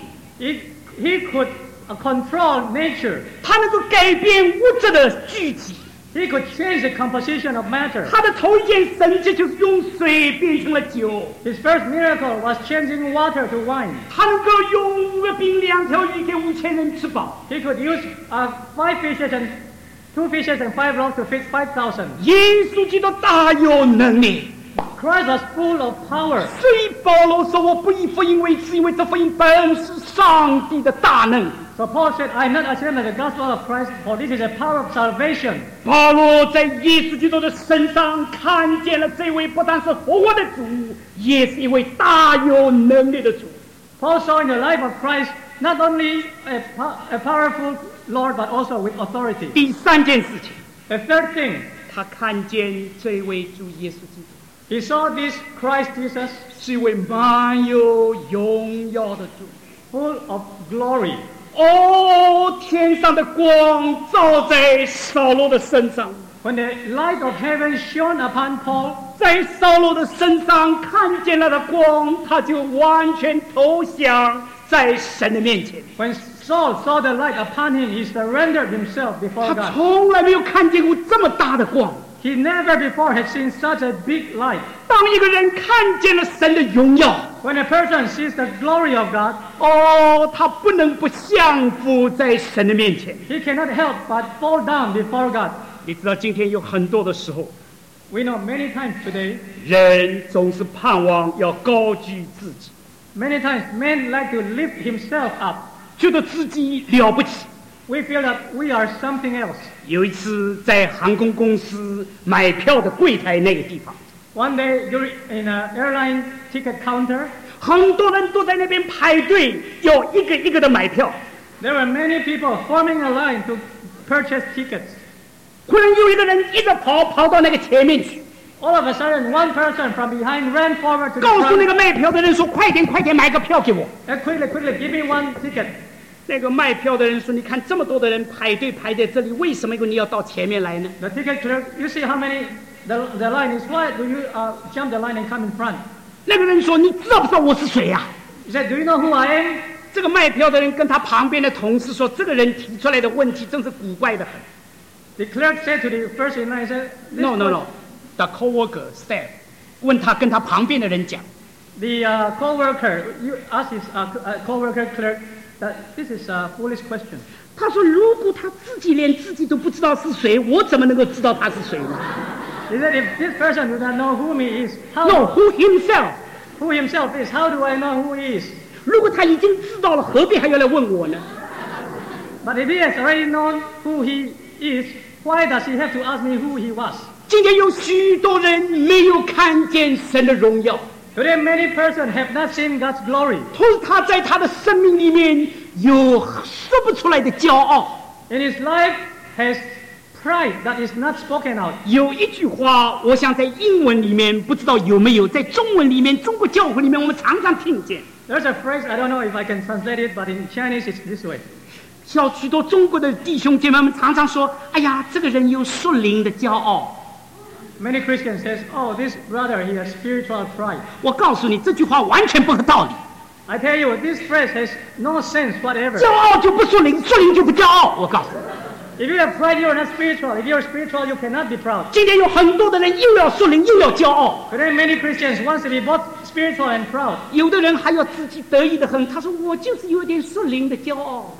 he could control nature. 他能够改变物质的聚集。 He could change the composition of matter. 他的头一件神迹就是用水变成了酒， His first miracle was changing water to wine. 他能够用5个饼2条鱼给5000人吃饱。 He could use 2 fishes and 5 loaves to feed 5,000. 耶稣基督大有能力。 Christ was full of power. 所以保罗说：“我不以福音为耻，因为这福音本是上帝的大能。” So Paul said, I am not ashamed of the gospel of Christ, for this is the power of salvation. 保罗在耶稣基督的身上看见了这位不但是复活的主，也是一位大有能力的主。 Paul saw in the life of Christ not only a powerful Lord, but also with authority. 第3件事情， The third thing, 他看见这位主耶稣基督， He saw this Christ Jesus 是一位满有荣耀的主。 full of glory. 哦，天上的光照在扫罗的身上， When the light of heaven shone upon Paul, 在扫罗的身上看见了的光，他就完全投降在神的面前。 when Saul saw the light upon him, he surrendered himself before 他 God. 从来没有看见过这么大的光。 He never before had seen such a big light. 当一个人看见了神的荣耀， When a person sees the glory of God, 哦，他不能不降服在神的面前。 he cannot help but fall down before God. 你知道，今天有很多的时候， We know many times today, 人总是盼望要高举自己， many times men like to lift himself up. 觉得自己了不起。 We feel that we are something else. 有一次在航空公司买票的柜台那个地方， One day, you're in an airline ticket counter. 很多人都在那边排队，要一个一个的买票。 There were many people forming a line to purchase tickets. 忽然有一个人一直跑到那个前面去， All of a sudden, one person from behind ran forward to the 告诉那 front 个卖票的人说：“快点，快点，买个票给我。” and quickly, give me one ticket. 那个卖票的人说：“你看这么多的人排队排在这里，为什么你要到前面来呢 The ticket clerk, you see how many the line is. Why do you jump the line and come in front?” 那个人说：“你知道不知道我是谁呀、 He said, "Do you know who I am?" 这个卖票的人跟他旁边的同事说：“这个人提出来的问题真是古怪的很。” The clerk said to the first in line, "said this No. The coworker said， 问他跟他旁边的人讲。 The co-worker, you ask his co-worker clerk that this is a foolish question. 他说：“如果他自己连自己都不知道是谁，我怎么能够知道他是谁呢 He said, if this person does not know who he is, ？No, who himself？ who himself is, how do I know who he is? 如果他已经知道了，何必还要来问我呢？ But if he has already known who he is, why does he have to ask me who he was?" 今天有许多人没有看见神的荣耀， Today, many persons have not seen God's glory. 同时他在他的生命里面有说不出来的骄傲。 In his life, has pride that is not spoken out. 有一句话，我想在英文里面不知道有没有，在中文里面，中国教会里面我们常常听见。 There's a phrase, I don't know if I can translate it, but in Chinese it's this way. 像许多中国的弟兄姐妹们常常说：“哎呀，这个人有属灵的骄傲。” Many Christians says, "Oh, this brother, he has spiritual pride." 我告诉你，这句话完全不合道理。 I tell you, this phrase has no sense whatever. 骄傲就不属灵，属灵就不骄傲。我告诉你， If you have pride, you are not spiritual. If you are spiritual, you cannot be proud. 今天有很多的人又要属灵又要骄傲， Today, many Christians want to be both spiritual and proud. 有的人还要自己得意的很。他说：“我就是有点属灵的骄傲。”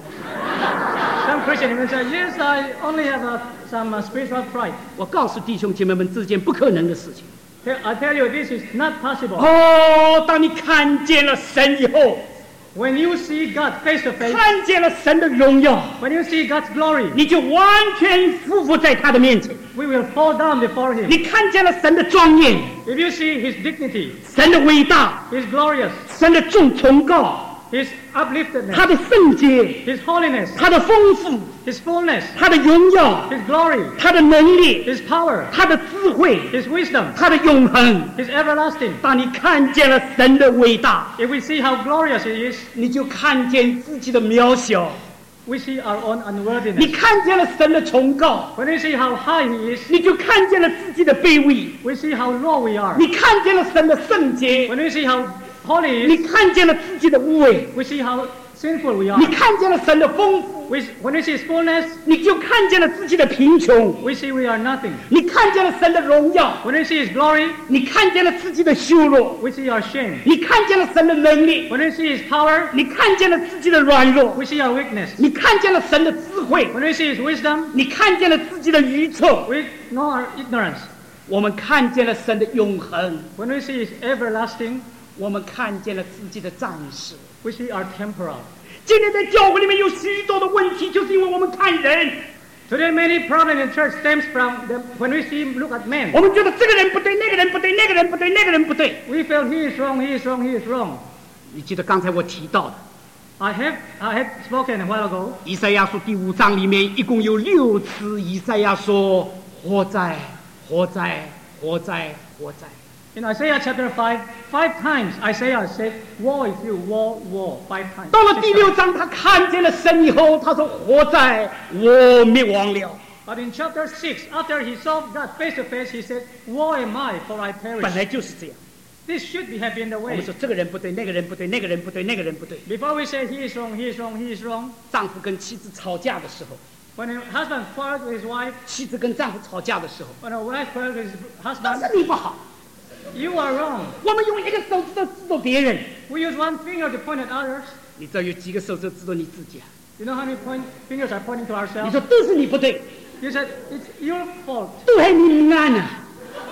Some Christians even say, "Yes, I only have some spiritual pride." 我告诉弟兄姐妹们，这件不可能的事情。 I tell you, this is not possible. 哦，当你看见了神以后， When you see God face to face, 看见了神的荣耀， when you see God's glory, 你就完全匍匐在他的面前。 we will fall down before Him. 你看见了神的庄严， If you see His dignity, 神的伟大， His glorious, 神的崇高， His upliftedness, 他的圣洁， His holiness, 他的丰富， His fullness, 他的荣耀， His glory, 他的能力， His power, 他的智慧， His wisdom, 他的永恒。 His everlasting. 当你看见了神的伟大， If we see how glorious He is, 你就看见自己的渺小； we see our own 你 unworthiness. 看见了神的崇高， When we see how high He is, 你就看见了自己的卑微； we see how low we are. 你看见了神的圣洁， When we see how holy He 你 is, 看见了自己的无畏； we see how sinful we 你 are. 看见了神的丰富， When we see His fullness, 你就看见了自己的贫穷； we see we are nothing. 你看见了神的荣耀， When we see His glory, 你看见了自己的羞辱； we see our shame. 你看见了神的能力， When we see His power, 你看见了自己的软弱； we see our weakness. 你看见了神的智慧， When we see His wisdom, 你看见了自己的愚蠢。 we know our ignorance. 我们看见了神的永恒， When we see His everlasting, 我们看见了自己的暂时。 we see our temporal. 今天在教会里面有许多的问题，就是因为我们看人， Today, many problems in church stems from when we see look at men. 我们觉得这个人不对，那个人不对，那个人不对，那个人不对。 We feel he is wrong, he is wrong, he is wrong. 你记得刚才我提到的， I had spoken a while ago. 以赛亚书第5章里面一共有6次，以赛亚说：“活在，活在，活在，活在。” In Isaiah chapter 5, 5 times Isaiah said, "Woe is you, woe, woe," 5 times. 到了第6章，他看见了神以后，他说：“活在我灭亡了。” But in chapter 6, after he saw God face to face, he said, "Woe am I, for I 本来 perish." 就是这样。 This should have been the 我 way. 们说这个人不对，那个人不对，那个人不对，那个人不对。 Before we say he is wrong, he is wrong, he is wrong. 丈夫跟妻子吵架的时候， When a husband quarrels with his wife, 妻子跟丈夫吵架的时候， when a wife quarrels with his 都 husband, 是你不好。 you are wrong. 我们用一个手指头指着别人， We use one finger to point at others. 你知道有几个手指头指着你自己啊？ You know how many fingers are pointing to 你 ourselves? 说都是你不对， You said, it's your fault. 都是你不安啊，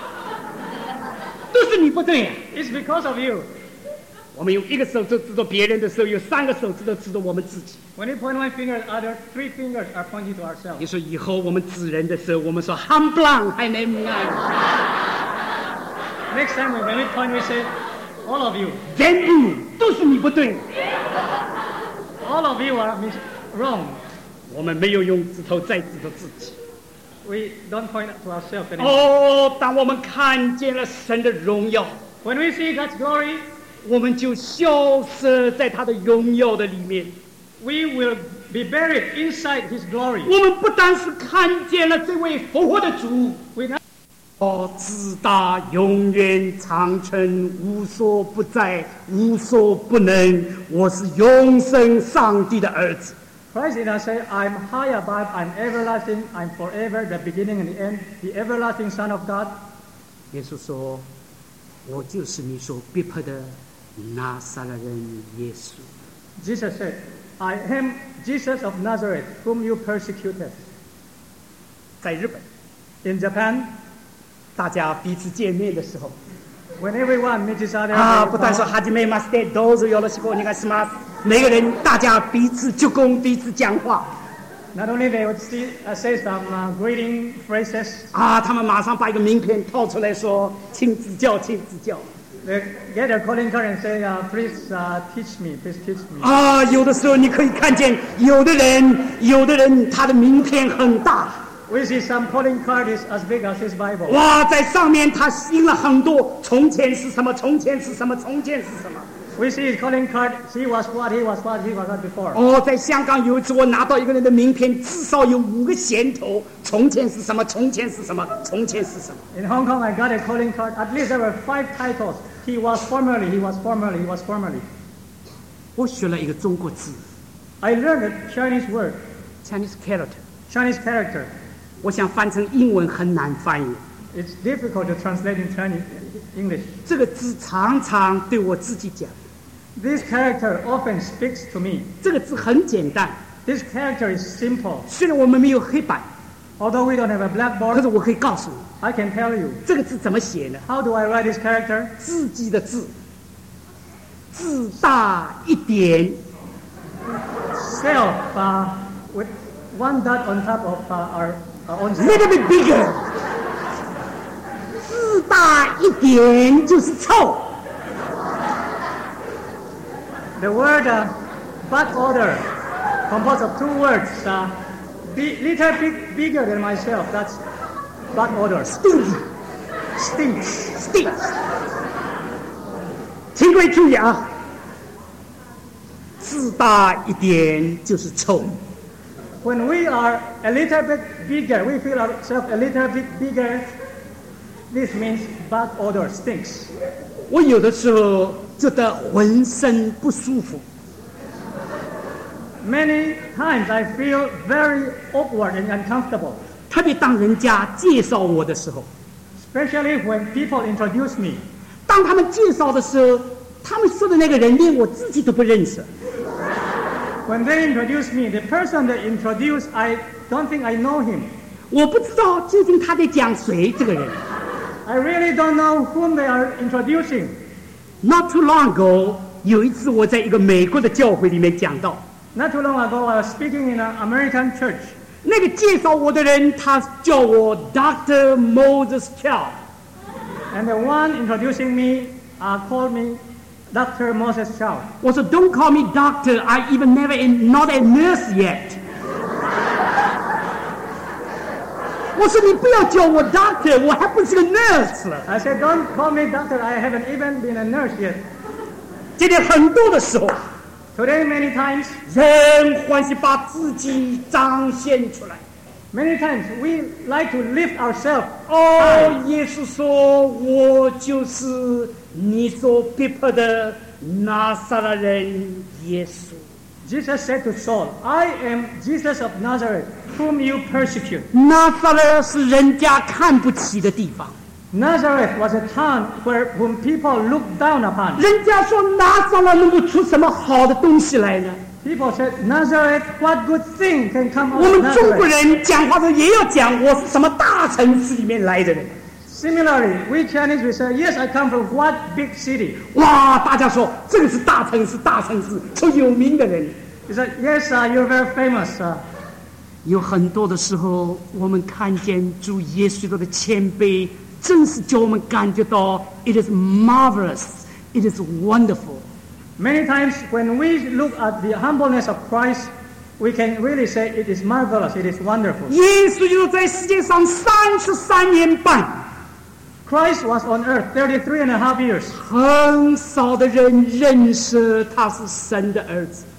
都是你不对啊。 It's because of you. 我们用一个手指头指着别人的时候，有3个手指头指着我们自己。 When you point one finger at others, 3 fingers are pointing to ourselves. 你说以后我们指人的时候，我们说很棒，还能不安？ Next time when we point, we say, all of you. 全部都是你不对。 All of you are wrong. 我们没有用指头再指着自己。 We don't point to ourselves anymore. 哦，当我们看见了神的荣耀， When we see God's glory, 我们就消失在他的荣耀的里面。 we will be buried inside His glory. 我们不单是看见了这位复活的主， We not 哦，自大永远长存，无所不在，无所不能。我是永生上帝的儿子。 Christ in us say, I'm high above, I'm everlasting, I'm forever, the beginning and the end, the everlasting Son of God. 耶稣说：“我就是你所逼迫的拿撒勒人耶稣。” Jesus said, I am Jesus of Nazareth, whom you persecuted. 在日本， In Japan, 大家彼此见面的时候， when everyone meets each other, 不但说哈基梅马斯德都是有了西过，你看什么？每个人大家彼此鞠躬，彼此讲话。 not only they would say some greeting phrases, 他们马上把一个名片掏出来说：“请指教，请指教。” they get their calling card and say, please teach me, please teach me. 有的时候你可以看见，有的人他的名片很大， We see some calling card is as big as his Bible. 在上面他印了很多，从前是什么，从前是什么，从前是什么。 We see his calling card, he was what, he was what, he was what before. 在香港有一次我拿到一个人的名片，至少有5个衔头，从前是什么，从前是什么，从前是什么。 In Hong Kong, I got a calling card. At least there were 5 titles. He was formerly, he was formerly, he was formerly. 我学了一个中国字 I learned a Chinese word, Chinese character， Chinese character. 我想翻成英文很难翻译。 It's difficult to translate in Chinese, English. 这个字常常对我自己讲， This character often speaks to me. 这个字很简单， This character is simple. 虽然我们没有黑板， Although we don't have a 可 blackboard, 是我可以告诉你， I can tell you. 这个字怎么写呢？ How do I write this character? 自己的字，字大一点， Self, with 1 dot on top of our own self. little bit bigger， 字大一点就是臭。 The word but order, composed of 2 words, little bit bigger than myself. That's but order. Stinks. 请各位注意啊，字大一点就是臭。 When we are a little bit bigger, we feel ourselves a little bit bigger. This means bad odor, stinks. 我有的时候觉得浑身不舒服， Many times I feel very awkward and uncomfortable, 特别当人家介绍我的时候， especially when people introduce me. 当他们介绍的时候，他们说的那个人连我自己都不认识。 When they introduce me, the person they introduce, I don't think I know him. 我不知道究竟他在讲谁这个人。 I really don't know whom they are introducing. Not too long ago， 有一次我在一个美国的教会里面讲到， Not too long ago, I was speaking in an American church. 那个介绍我的人他叫我 Dr. Moses Chow， And the one introducing me called me Dr. Moses Chow. 我说 Don't call me doctor, I even never not a nurse yet。 我说你不要叫我 doctor， 我还不是个 nurse 了。 I said, don't call me doctor. I haven't even been a nurse yet. 今天很多的时候， Today, many times, 人欢喜把自己彰显出来。 many times we like to lift ourselves. 哦，耶稣说：“我就是你所逼迫的拿撒勒人耶稣。” Jesus said to Saul, I am Jesus of Nazareth, whom you persecute. 拿撒勒是人家看不起的地方。 Nazareth was a town whom people looked down upon. 人家说拿撒勒能够出什么好的东西来呢？ People said, Nazareth, what good thing can come 我 out of 们中国 Nazareth? 人讲话的时候也要讲我是什么大城市里面来的人。 Similarly, we Chinese, we say, yes, I come from what big city? 哇，大家说这个是大城市，大城市出有名的人。 He said, yes, you're very famous. 有很多的时候，我们看见主耶稣基督的谦卑，真是叫我们感觉到 it is marvelous, it is wonderful。 Many times when we look at the humbleness of Christ, we can really say it is marvelous, it is wonderful. 耶稣基督在世界上33年半， Christ was on earth 33 and a half years. 很少的人认识他是神的儿子。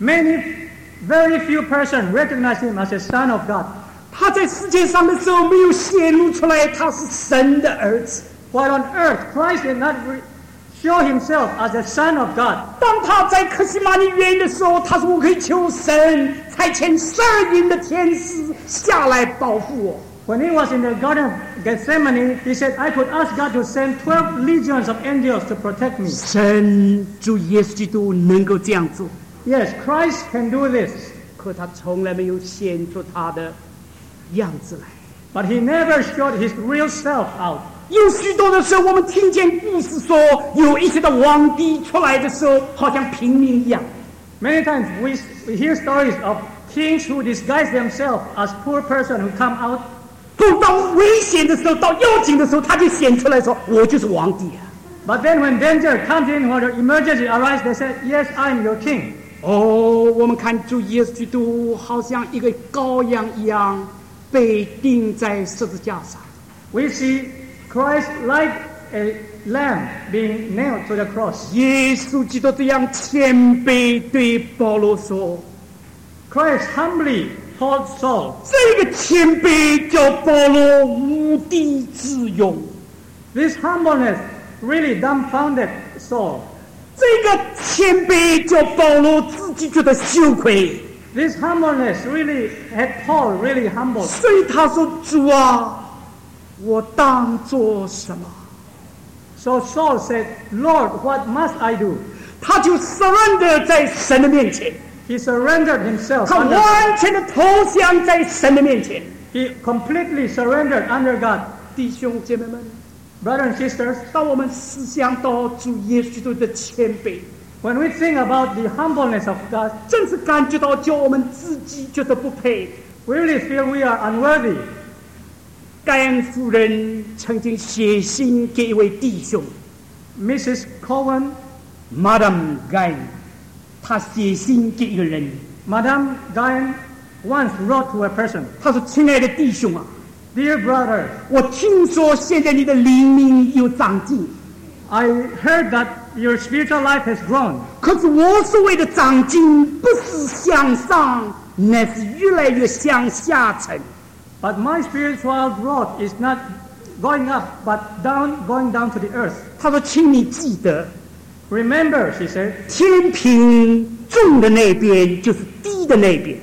Very few persons recognize him as a son of God. 他在世界上的时候没有显露出来他是神的儿子。 While on earth, Christ did not show himself as the son of God. 当他在客西马尼园的时候，他说：“我可以求神差遣12营的天使下来保护我。” When he was in the Garden of Gethsemane, he said, I could ask God to send 12 legions of angels to protect me. 神主耶稣基督能够这样做， Yes, Christ can do this, 可他从来没有显出他的样子来。 but he never showed his real self out. 有许多的时候，我们听见故事说，有一些的皇帝出来的时候，好像平民一样。 Many times we hear stories of kings who disguise themselves as poor person who come out. 碰到危险的时候，到要紧的时候，他就显出来说：“我就是皇帝啊！” But then when danger comes in or the emergency arises, they say, yes, I'm your king. 哦，我们看主耶稣基督好像一个羔羊一样被钉在十字架上。 We see Christ like a lamb being nailed to the cross. 耶稣基督这样谦卑对保罗说 Christ humbly told Saul,：“ 这个谦卑叫保罗无地自容。 this humbleness really dumbfounded Saul. 这个谦卑叫保罗自己觉得羞愧， This humbleness really had Paul really humbled. 所以他说：‘主啊，我当做什么？’ So Saul said, Lord, what must I do? 他就 surrender 在神的面前， He surrendered himself. 他 Under, 完全的投降在神的面前。 he completely surrendered under God. 弟兄姐妹们， Brothers and sisters, 当我们思想到主耶稣基督的谦卑， when we think about the humbleness of God, 真是感觉到叫我们自己觉得不配。 we really feel we are unworthy. 盖恩夫人曾经写信给一位弟兄 Mrs. Cohen, ，Madam Guy， 他写信给一个人， Madame Guyen once wrote to a person, 他说：“亲爱的弟兄啊， Dear brother, 我听说现在你的灵命有长进， I heard that your spiritual life has grown. 可是我所谓的长进不是向上，乃是越来越向下沉。 But my spiritual growth is not going up, but going down to the earth. ’ 他说：‘请你记得， Remember,' she said, 天平重的那边就是低的那边。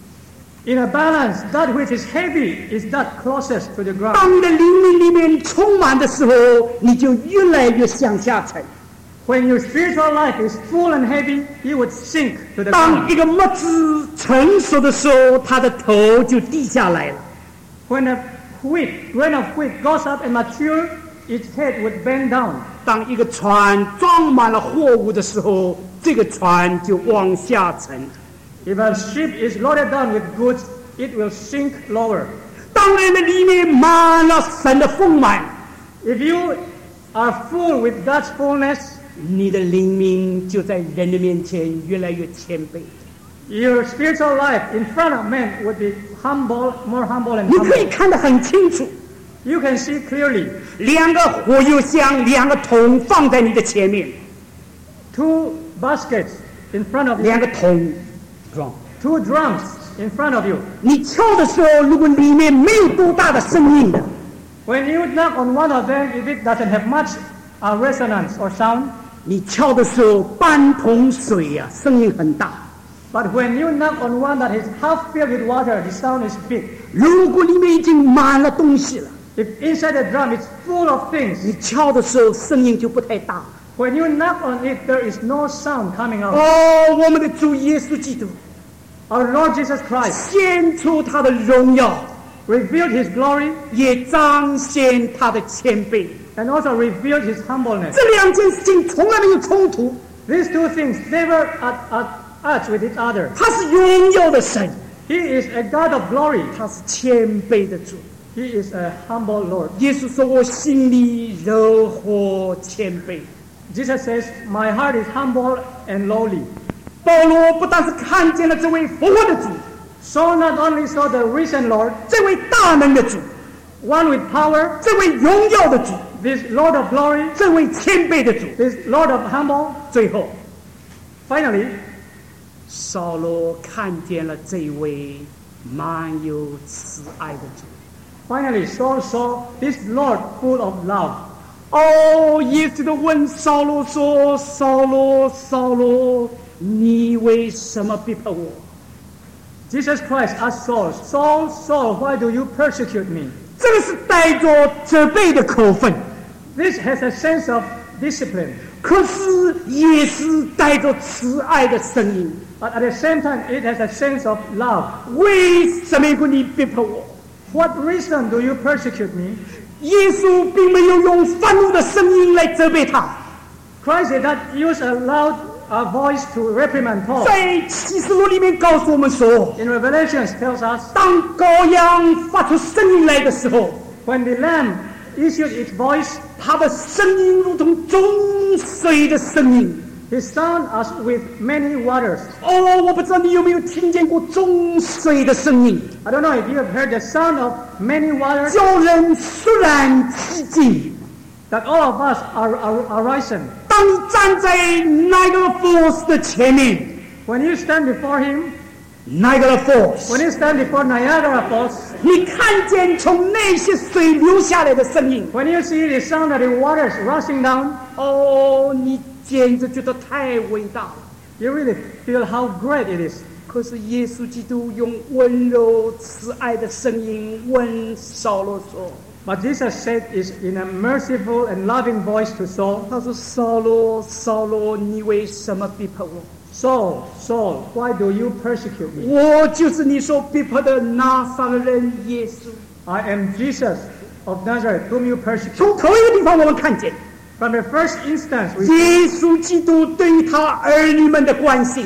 in a balance, that which is heavy is that closest to the ground. 当你的灵命里面充满的时候，你就越来越向下沉。 When your spiritual life is full and heavy, you would sink to the 当 ground. 一个麦子成熟的时候，它的头就低下来了。 When a grain of wheat goes up and mature, its head would bend down. 当一个船装满了货物的时候，这个船就往下沉。 If a ship is loaded down with goods, it will sink lower. 当人的里面满了神的丰满， If you are full with God's fullness, 你的灵命就在人的面前越来越谦卑。 your spiritual life in front of men would be humble, more humble and 你可以 humble. 看得很清楚， You can see clearly 两个火油箱，两个桶放在你的前面， two baskets in front of 两 you, 个桶装。 two drums in front of you. 你敲的时候，如果里面没有多大的声音的， When you knock on one of them, if it doesn't have much resonance or sound, 你敲的时候半桶水啊，声音很大。 but when you knock on one that is half filled with water, the sound is big. 如果里面已经满了东西了， If inside the drum is full of things, 你敲的时候声音就不太大。 when you knock on it, there is no sound coming out. 哦，我们的主耶稣基督 Our Lord Jesus Christ 显出他的荣耀， revealed His glory 也彰显他的谦卑。 and also revealed His humbleness. 这两件事情从来没有冲突。 These two things never at odds with each other. 他是荣耀的神， He is a God of glory. 他是谦卑的主。 He is a humble Lord. 耶稣说：“我心里柔和谦卑。” Jesus says, "My heart is humble and lowly." 保罗不但是看见了这位复活的主， So not only saw the risen Lord, 这位大能的主， one with power, 这位荣耀的主， this Lord of glory, 这位谦卑的主。 this Lord of humble. 最后， Finally, 扫罗看见了这位满有慈爱的主。 Saul saw this Lord full of love. 哦，耶稣的问扫罗说：“扫罗，扫罗，你为什么逼迫我？” Jesus Christ asked Saul, "Saul, Saul, why do you persecute me?" 这个是带着责备的口吻， This has a sense of discipline, 可是也是带着慈爱的声音。 but at the same time, it has a sense of love. 为什么你逼迫我？ What reason do you persecute me? 耶稣并没有用愤怒的声音来责备他， Christ did not use a loud voice to reprimand Paul. 在启示录里面告诉我们说， In Revelations tells us, 当羔羊发出声音来的时候， when the Lamb issued its voice, 他的声音如同众水的声音。 his sound as with many waters. 哦，我不知道你有没有听见过众水的声音， I don't know if you have heard the sound of many waters, 叫人肃然起敬。 that all of us are risen. 当你站在那个 force 的前面， When you stand before him, 那个 force， when you stand before Niagara Falls, 你看见从那些水流下来的声音， when you see the sound of the waters rushing down, 哦，你简直觉得太伟大了。 you really feel how great it is. 可是耶稣基督用温柔慈爱的声音问扫罗说 But Jesus said is in a merciful and loving voice to Saul, 他说扫罗，扫罗，你为什么逼迫我？ Saul, Saul, why do you persecute me? 我就是你所逼迫的拿撒勒人耶稣。 I am Jesus of Nazareth, whom you persecute. 从头一个地方我们看见， From the first instance, we 耶稣基督对于他儿女们的关心。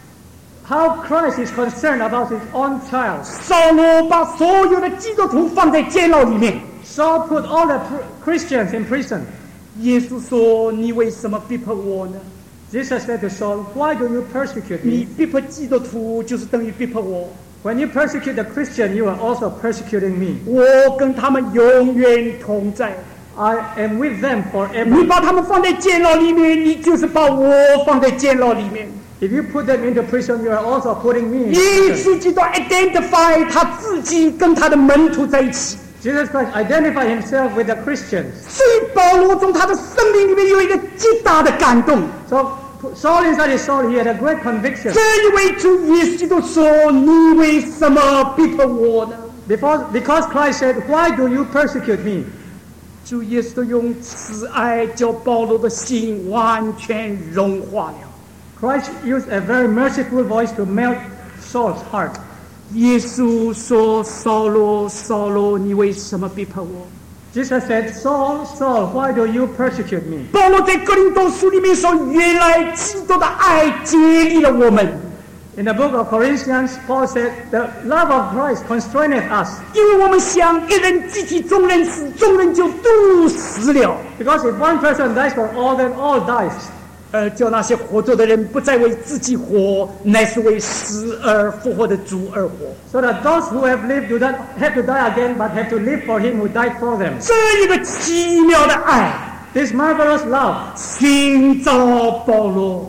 how Christ is concerned about his own child. 扫罗把所有的基督徒放在监牢里面。 Saul put all the Christians in prison. 耶稣说：“你为什么逼迫我呢？ Jesus said to Saul, why do you persecute 你 me? 逼迫基督徒，就是等于逼迫我。 When you persecute the Christian, you are also persecuting me. 我跟他们永远同在。 I am with them 你 forever. 把他们放在监牢里面，你就是把我放在监牢里面。 If you put them into prison, you are also putting me in 耶 prison. 稣基督 identify 他自己跟他的门徒在一起。 Jesus Christ identified himself with the Christians. 所以保罗从他的生命里面有一个极大的感动。 So Saul inside his soul, he had a great conviction. 这一位主耶稣基督说：“你为什么逼迫我呢？” Because Christ said, why do you persecute me? 主耶稣用慈爱叫保罗的心完全融化了。 Christ used a very merciful voice to melt Saul's heart. 耶稣说：“扫罗，扫罗，你为什么逼迫我？” Jesus said, Saul, Saul, why do you persecute me? 保罗在哥林多书里面说：“原来基督的爱接力了我们， In the book of Corinthians, Paul said, the love of Christ constraineth us. 因为我们想一人集体众人死，众人就都死了。 Because if one person dies for all, then all dies. 而叫那些活着的人不再为自己活，乃是为死而复活的主而活。 So that those who have lived do not have to die again, but have to live for him who died for them. 这一个奇妙的爱， This marvelous love 寻找保罗，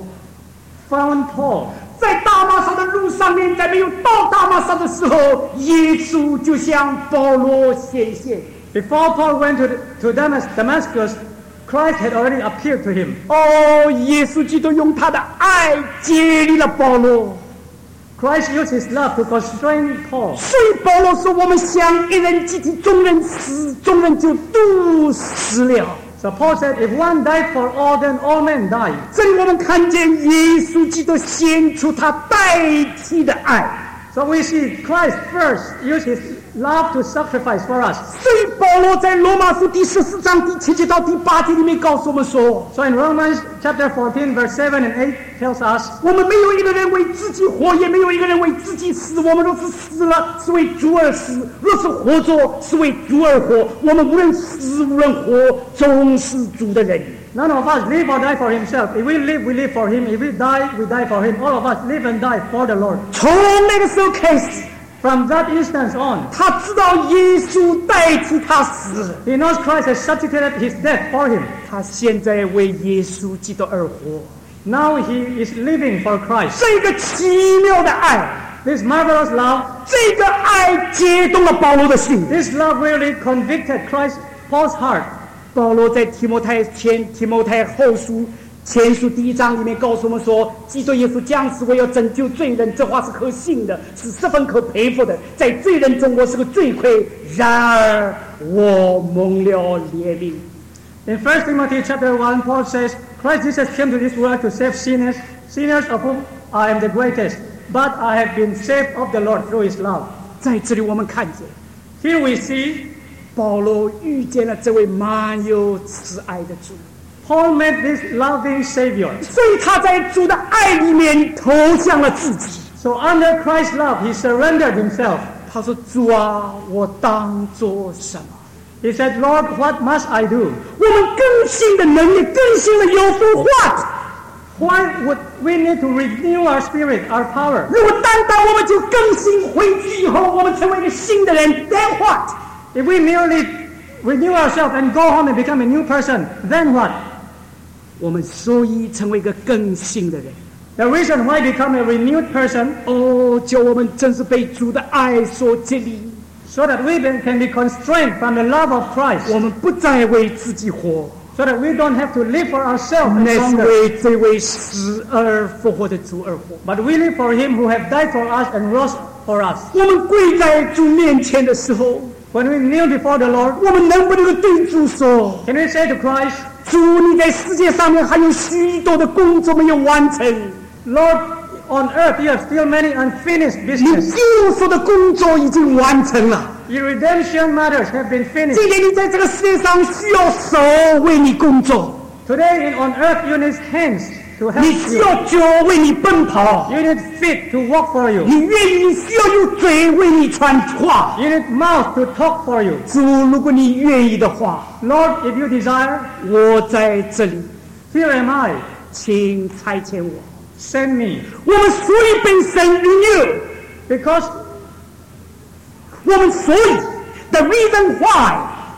found Paul. 在大马撒的路上面，在没有到大马撒的时候，耶稣就向保罗显现。 Before Paul went to Damascus, Christ had already appeared to him. 哦，耶稣基督用他的爱接力了保罗。 Christ used his love to constrain Paul. 所以保罗说：“我们想一人集体，众人死，众人就都死了。” So Paul said, if one died for all, then all men die. 这里我们看见耶稣基督显出他代替的爱。 So we see Christ first use his love to sacrifice for us. 所以保罗在罗马书第14章第7节到第8节里面告诉我们说， So in Romans chapter 14, verse 7 and 8 tells us, 我们没有一个人为自己活，也没有一个人为自己死。我们若是死了，是为主而死；若是活着，是为主而活。我们无论死无论活，总是主的人。 none of us live or die for himself. If we live, we live for him. If we die, we die for him. All of us live and die for the Lord. 从那个时候开始， From that instance on, 他知道耶稣代替他死， he knows Christ has substituted his death for him. 他现在为耶稣基督而活。 Now he is living for Christ. 这个奇妙的爱， This marvelous love, 这个爱激动了保罗的心。 this love really convicted Paul's heart. 保罗在提摩太后书前书第1章里面告诉我们说，基督耶稣降世为要拯救罪人，这话是可信的，是十分可佩服的。在罪人中我是个罪魁，然而我蒙了怜悯。 In 1 Timothy chapter 1, Paul says, Christ Jesus came to this world to save sinners, sinners of whom I am the greatest. But I have been saved of the Lord through his love. 在这里我们看见， Here we see 保罗遇见了这位满有慈爱的主， Paul met this loving Savior. 所以他在主的爱里面投向了自己。 So under Christ's love, he surrendered himself. 他说：“主啊，我当做什么？” He said, Lord, what must I do? 我们更新的能力，更新的有福 what？ Why would we need to renew our spirit, our power? 如果单单我们就更新回去以后，我们成为一个新的人 ，then what？ If we merely renew ourselves and go home and become a new person, then what? 我们所以成为一个更新的人。 The reason why become a renewed person, 哦，叫我们真是被主的爱所激励， so that we can be constrained from the love of Christ, 我们不再为自己活， so that we don't have to live for ourselves 乃 any 是 longer, 为这位死而复活的主而活。 but we live for him who have died for us and rose for us. 我们跪在主面前的时候， When we kneel before the Lord, 我们能不能够对主说： can we say to Christ, 主，你在世界上面还有许多的工作没有完成， Lord, on earth you have still many unfinished 你 business. 救赎的工作已经完成了。 Your redemption matters have been 今 finished. 天你在这个世界上需要手为你工作， Today on earth you need hands to 你 help 需 you. 要脚为你奔跑， You need feet to walk for you. 你需要有嘴为你传话。 You need mouth to talk for you. 主，如果你愿意的话， Lord, if you desire, 我在这里， here am I. 请差遣我。 Send me. 我们所以被神 renew， Because 我们所以 the reason why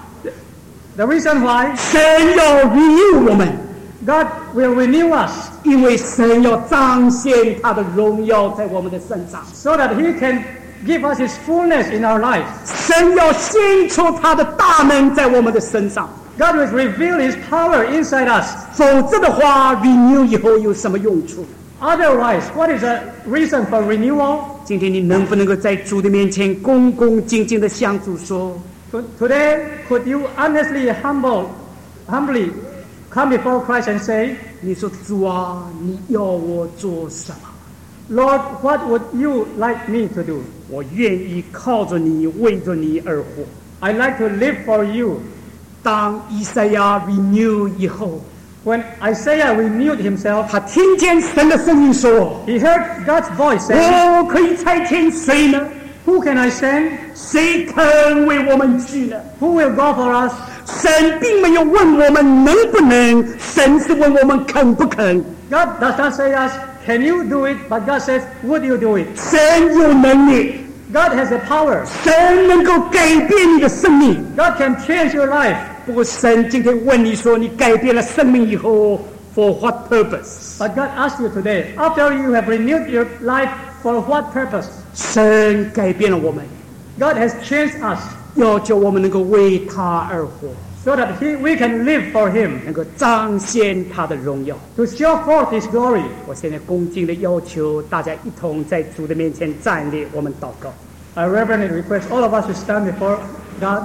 the reason why 神要 renew 我们， God will renew us, 因为神要彰显他的荣耀在我们的身上， so that He can give us His fullness in our lives. 神要显出他的大能在我们的身上。 God will reveal His power inside us. 否则的话 ，renew 以后有什么用处？ Otherwise, what is the reason for renewal? 今天你能不能够在主的面前恭恭敬敬的向主说？ Today, could you honestly, humbly come before Christ and say, 你说主啊，你要我做什么？ Lord, what would you like me to do? 我愿意靠着你，为着你而活。 I'd like to live for you. 当以赛亚 renew 以后， When Isaiah renewed himself, 他听见神的声音说 he heard God's voice saying, 我可以差遣谁呢？ Who can I send? 谁肯为我们去呢？ Who will go for us? 神并没有问我们能不能，神是问我们肯不肯。 God does not say us, can you do it? But God says, would you do it? 神有能力， God has the power. 神能够改变你的生命。 God can change your life. 不过神今天问你说，你改变了生命以后 ，for what purpose？ But God asks you today, after you have renewed your life, for what purpose? 神改变了我们， God has changed us 要求我们能够为他而活， so that we can live for Him, 能够彰显他的荣耀。 to show forth His glory. 我现在恭敬的要求大家一同在主的面前站立，我们祷告。 I reverently request all of us to stand before God.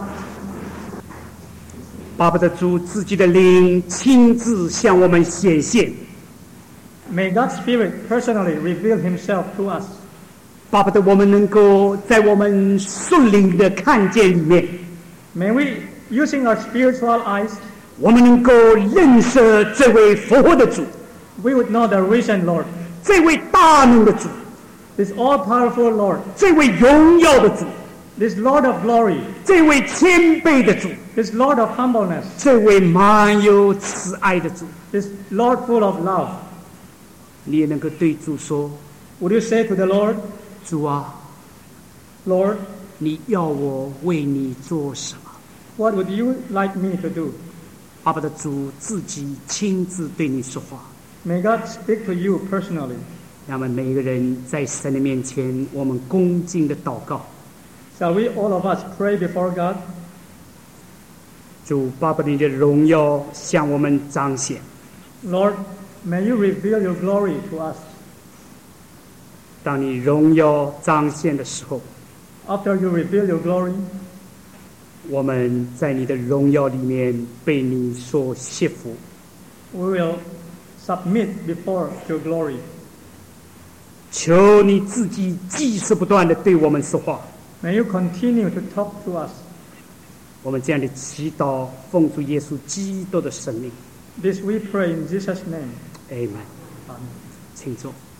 巴不得主自己的灵亲自向我们显现， May God's Spirit personally reveal Himself to us. 巴不得我们能够在我们属灵的看见里面， May we, using our spiritual eyes, 我们能够认识这位复活的主， we would know the risen Lord, 这位大能的主， this all-powerful Lord, 这位荣耀的主， this Lord of glory, 这位谦卑的主， this Lord of humbleness, 这位满有慈爱的主。 this Lord full of love. 你也能够对主说 Would you say to the Lord, 主啊， Lord, 你要我为你做什么？ what would you like me to do? 巴不得主自己亲自对你说话。 May God speak to you personally. 让我们每一个人在神的面前，我们恭敬的祷告。 Shall we all of us pray before God? 主，巴不得你的荣耀向我们彰显。 Lord, may you reveal your glory to us. 当你荣耀彰显的时候， After you reveal your glory, 我们在你的荣耀里面被你所屈服。 we will submit before your glory. 求你自己继续不断的对我们说话。 May you continue to talk to us. 我们这样的祈祷，奉主耶稣基督的生命。 This we pray in Jesus' name. Amen。 Amen. 请坐。